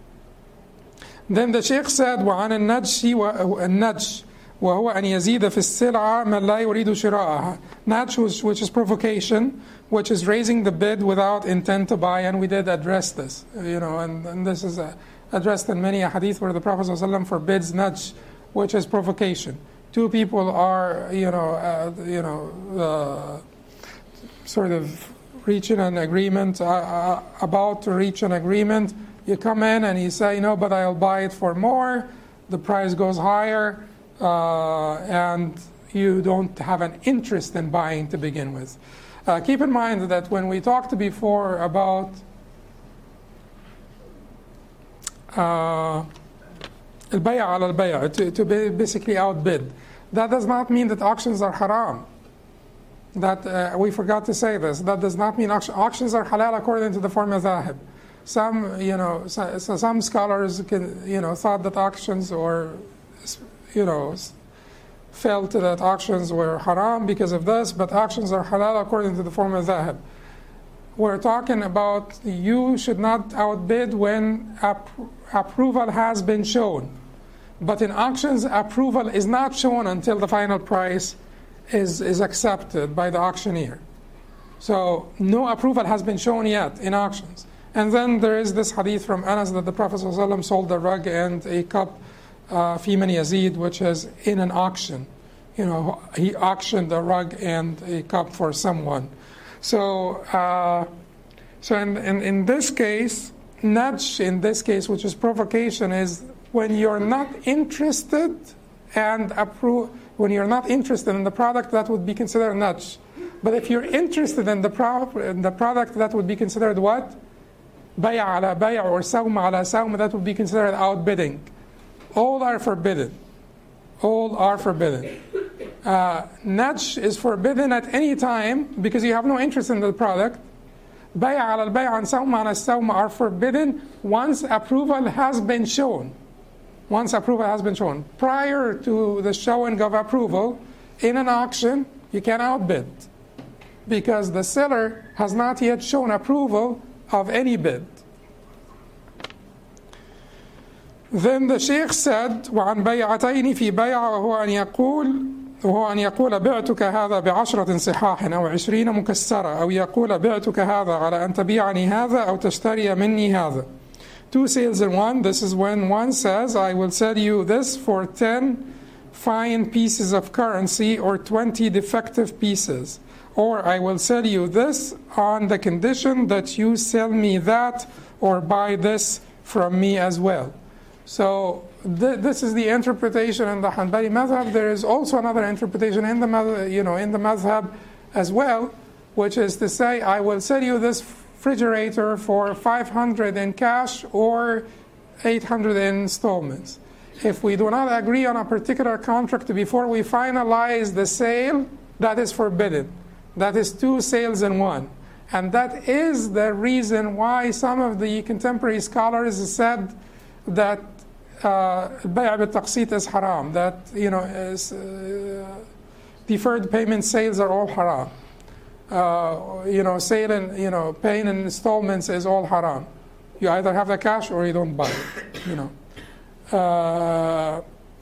Then the Sheikh said, وعن النجش والنجش وهو أن يزيد في السلعة من لا يريد شراءها. Nudge, which is provocation, which is raising the bid without intent to buy, and we did address this, you know, and, and this is uh, addressed in many hadith where the Prophet ﷺ forbids nudge, which is provocation. Two people are, you know, uh, you know, uh, sort of reaching an agreement, uh, uh, about to reach an agreement. You come in and you say, no, but I'll buy it for more. The price goes higher, uh, and you don't have an interest in buying to begin with. Uh, keep in mind that when we talked before about uh, البيع على البيع, to, to basically outbid, that does not mean that auctions are haram. That uh, we forgot to say this. That does not mean auction, auctions are halal according to the four madhahib. Some, you know, so, so some scholars can, you know, thought that auctions, or, you know, felt that auctions were haram because of this, but auctions are halal according to the four madhahib. We're talking about you should not outbid when ap- approval has been shown. But in auctions, approval is not shown until the final price is, is accepted by the auctioneer. So no approval has been shown yet in auctions. And then there is this hadith from Anas that the Prophet ﷺ sold a rug and a cup, uh, fi man yazid, which is in an auction. You know, he auctioned a rug and a cup for someone. So, uh, so in, in, in this case, nudge in this case, which is provocation, is when you're not interested and approve. When you're not interested in the product, that would be considered nudge. But if you're interested in the, pro- in the product, that would be considered what? Bay'a ala bay'a, or sawm ala sawm, that would be considered outbidding. All are forbidden. All are forbidden. Uh, nudge is forbidden at any time because you have no interest in the product. Bay'a ala bay'a and sawm ala sawm are forbidden once approval has been shown. Once approval has been shown. Prior to the showing of approval, in an auction, you can outbid because the seller has not yet shown approval of any bid. Then the Sheikh said, وعن بيعتين في بيع وهو أن يقول وهو أن يقول بعتك هذا بعشرة صحاح أو عشرين مكسرة أو يقول بعتك هذا على أن تبيعني هذا أو تشتري مني هذا. Two sales in one. This is when one says, I will sell you this for ten fine pieces of currency or twenty defective pieces. Or I will sell you this on the condition that you sell me that or buy this from me as well. So th- this is the interpretation in the Hanbali madhab. There is also another interpretation in the madhab, you know, in the madhab as well, which is to say, I will sell you this refrigerator for five hundred in cash or eight hundred in installments. If we do not agree on a particular contract before we finalize the sale, that is forbidden. That is two sales in one. And that is the reason why some of the contemporary scholars said that uh, bay' bil-taqsit is haram, that, you know, is, uh, deferred payment sales are all haram. Uh, you know, sale and, you know, paying in installments is all haram. You either have the cash or you don't buy it, you know. Uh,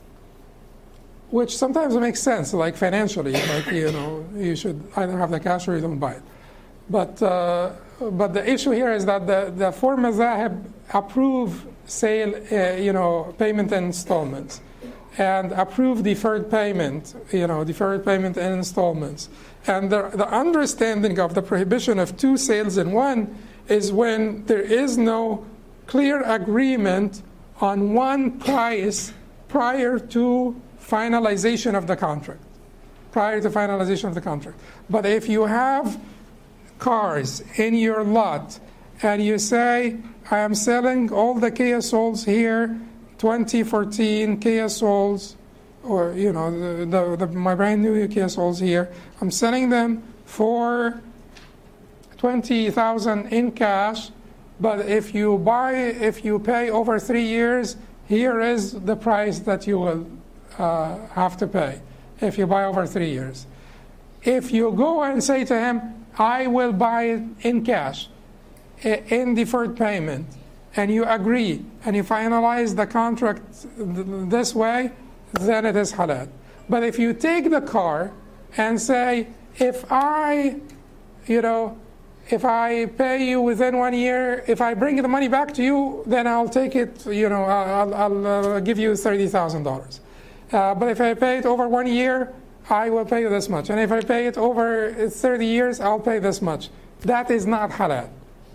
which sometimes makes sense, like financially, like, you know, you should either have the cash or you don't buy it. But uh, but the issue here is that the, the four mazahib approve sale, uh, you know, payment in installments, and approve deferred payment, you know, deferred payment in installments. And the, the understanding of the prohibition of two sales in one is when there is no clear agreement on one price prior to finalization of the contract. Prior to finalization of the contract. But if you have cars in your lot and you say, I am selling all the Kia Souls here, twenty fourteen Kia Souls, or, you know, the, the, the, my brand new Kia Souls here, I'm selling them for twenty thousand in cash, but if you buy, if you pay over three years, here is the price that you will uh, have to pay if you buy over three years. If you go and say to him, I will buy it in cash, in deferred payment, and you agree, and you finalize the contract this way, then it is halal. But if you take the car and say, if I, you know, if I pay you within one year, if I bring the money back to you, then I'll take it, you know, I'll, I'll uh, give you thirty thousand dollars. Uh, but if I pay it over one year, I will pay you this much. And if I pay it over thirty years, I'll pay this much. That is not halal.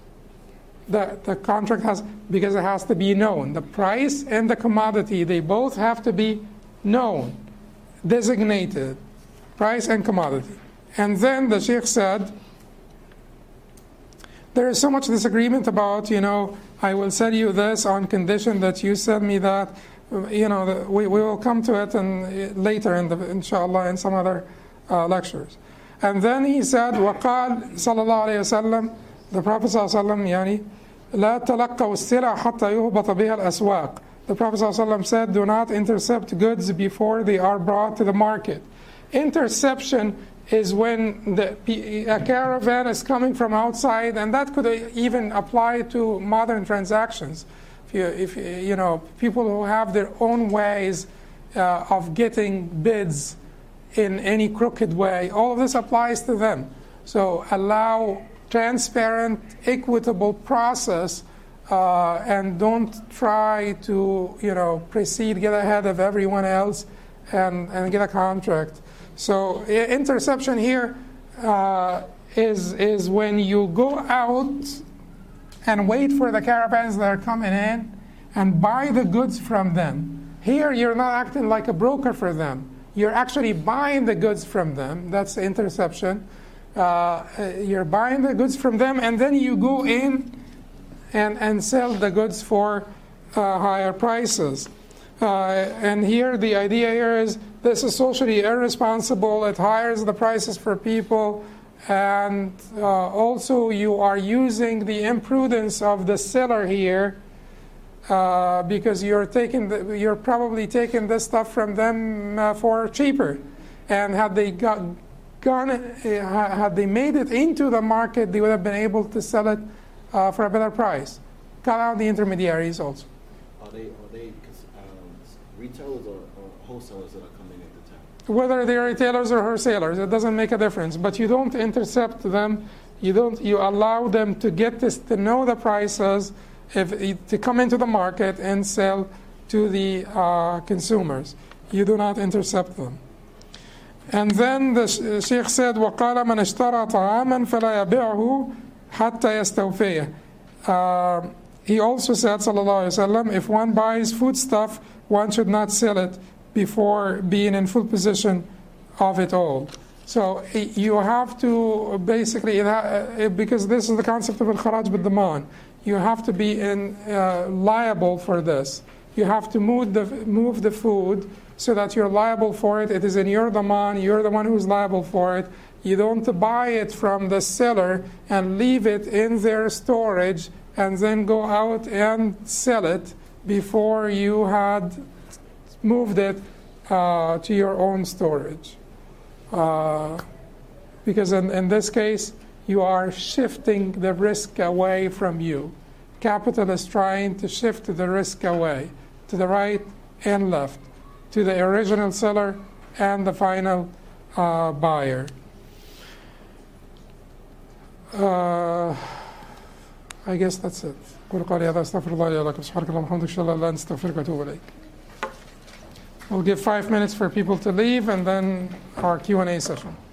The, the contract has, because it has to be known. The price and the commodity, they both have to be known, designated, price and commodity. And then the Sheikh said, there is so much disagreement about, you know, I will sell you this on condition that you sell me that. You know, the, we, we will come to it in, later, in the, inshallah, in some other uh, lectures. And then he said, وَقَالْ صلى الله عليه وسلم, the Prophet صلى الله عليه وسلم, يعني, لا تلقوا السلع حتى يهبط بها الأسواق. The Prophet صلى الله عليه وسلم said, do not intercept goods before they are brought to the market. Interception is when the, a caravan is coming from outside, and that could even apply to modern transactions. If you, if you know, people who have their own ways uh, of getting bids in any crooked way, all of this applies to them. So allow transparent, equitable process, uh, and don't try to, you know, proceed, get ahead of everyone else, and, and get a contract. So interception here uh, is is when you go out and wait for the caravans that are coming in and buy the goods from them. Here you're not acting like a broker for them. You're actually buying the goods from them. That's the interception. Uh, you're buying the goods from them, and then you go in and, and sell the goods for uh, higher prices. Uh, and here the idea here is this is socially irresponsible. It hires the prices for people. And uh, also you are using the imprudence of the seller here uh, because you're taking the, you're probably taking this stuff from them uh, for cheaper. And had they got gone, uh, had they made it into the market, they would have been able to sell it uh, for a better price. Cut out the intermediaries also. Are they are they um, retailers or, or wholesalers that are coming into town? Whether they're retailers or wholesalers, it doesn't make a difference. But you don't intercept them. You don't. You allow them to get this, to know the prices, if to come into the market and sell to the uh, consumers. You do not intercept them. And then the Sheikh said, وَقَالَ مَنْ اشْتَرَى طَعَامًا فَلَا يَبِعْهُ حَتَّى يَسْتَوْفِيهِ. He also said, sallallahu alaihi wasallam, if one buys foodstuff, one should not sell it before being in full possession of it all. So you have to basically, because this is the concept of al-kharaj bid-daman, you have to be in, uh, liable for this. You have to move the, move the food so that you're liable for it. It is in your daman, you're the one who's liable for it. You don't buy it from the seller and leave it in their storage and then go out and sell it before you had moved it uh, to your own storage. Uh, because in, in this case, you are shifting the risk away from you. Capital is trying to shift the risk away to the right and left, to the original seller and the final uh, buyer. Uh, I guess that's it. قل قولي هذا استغفر الله لي ولكم سبحانك اللهم وبحمدك اشهد ان لا اله الا انت استغفرك واتوب اليك. We'll give five minutes for people to leave and then our Q and A session.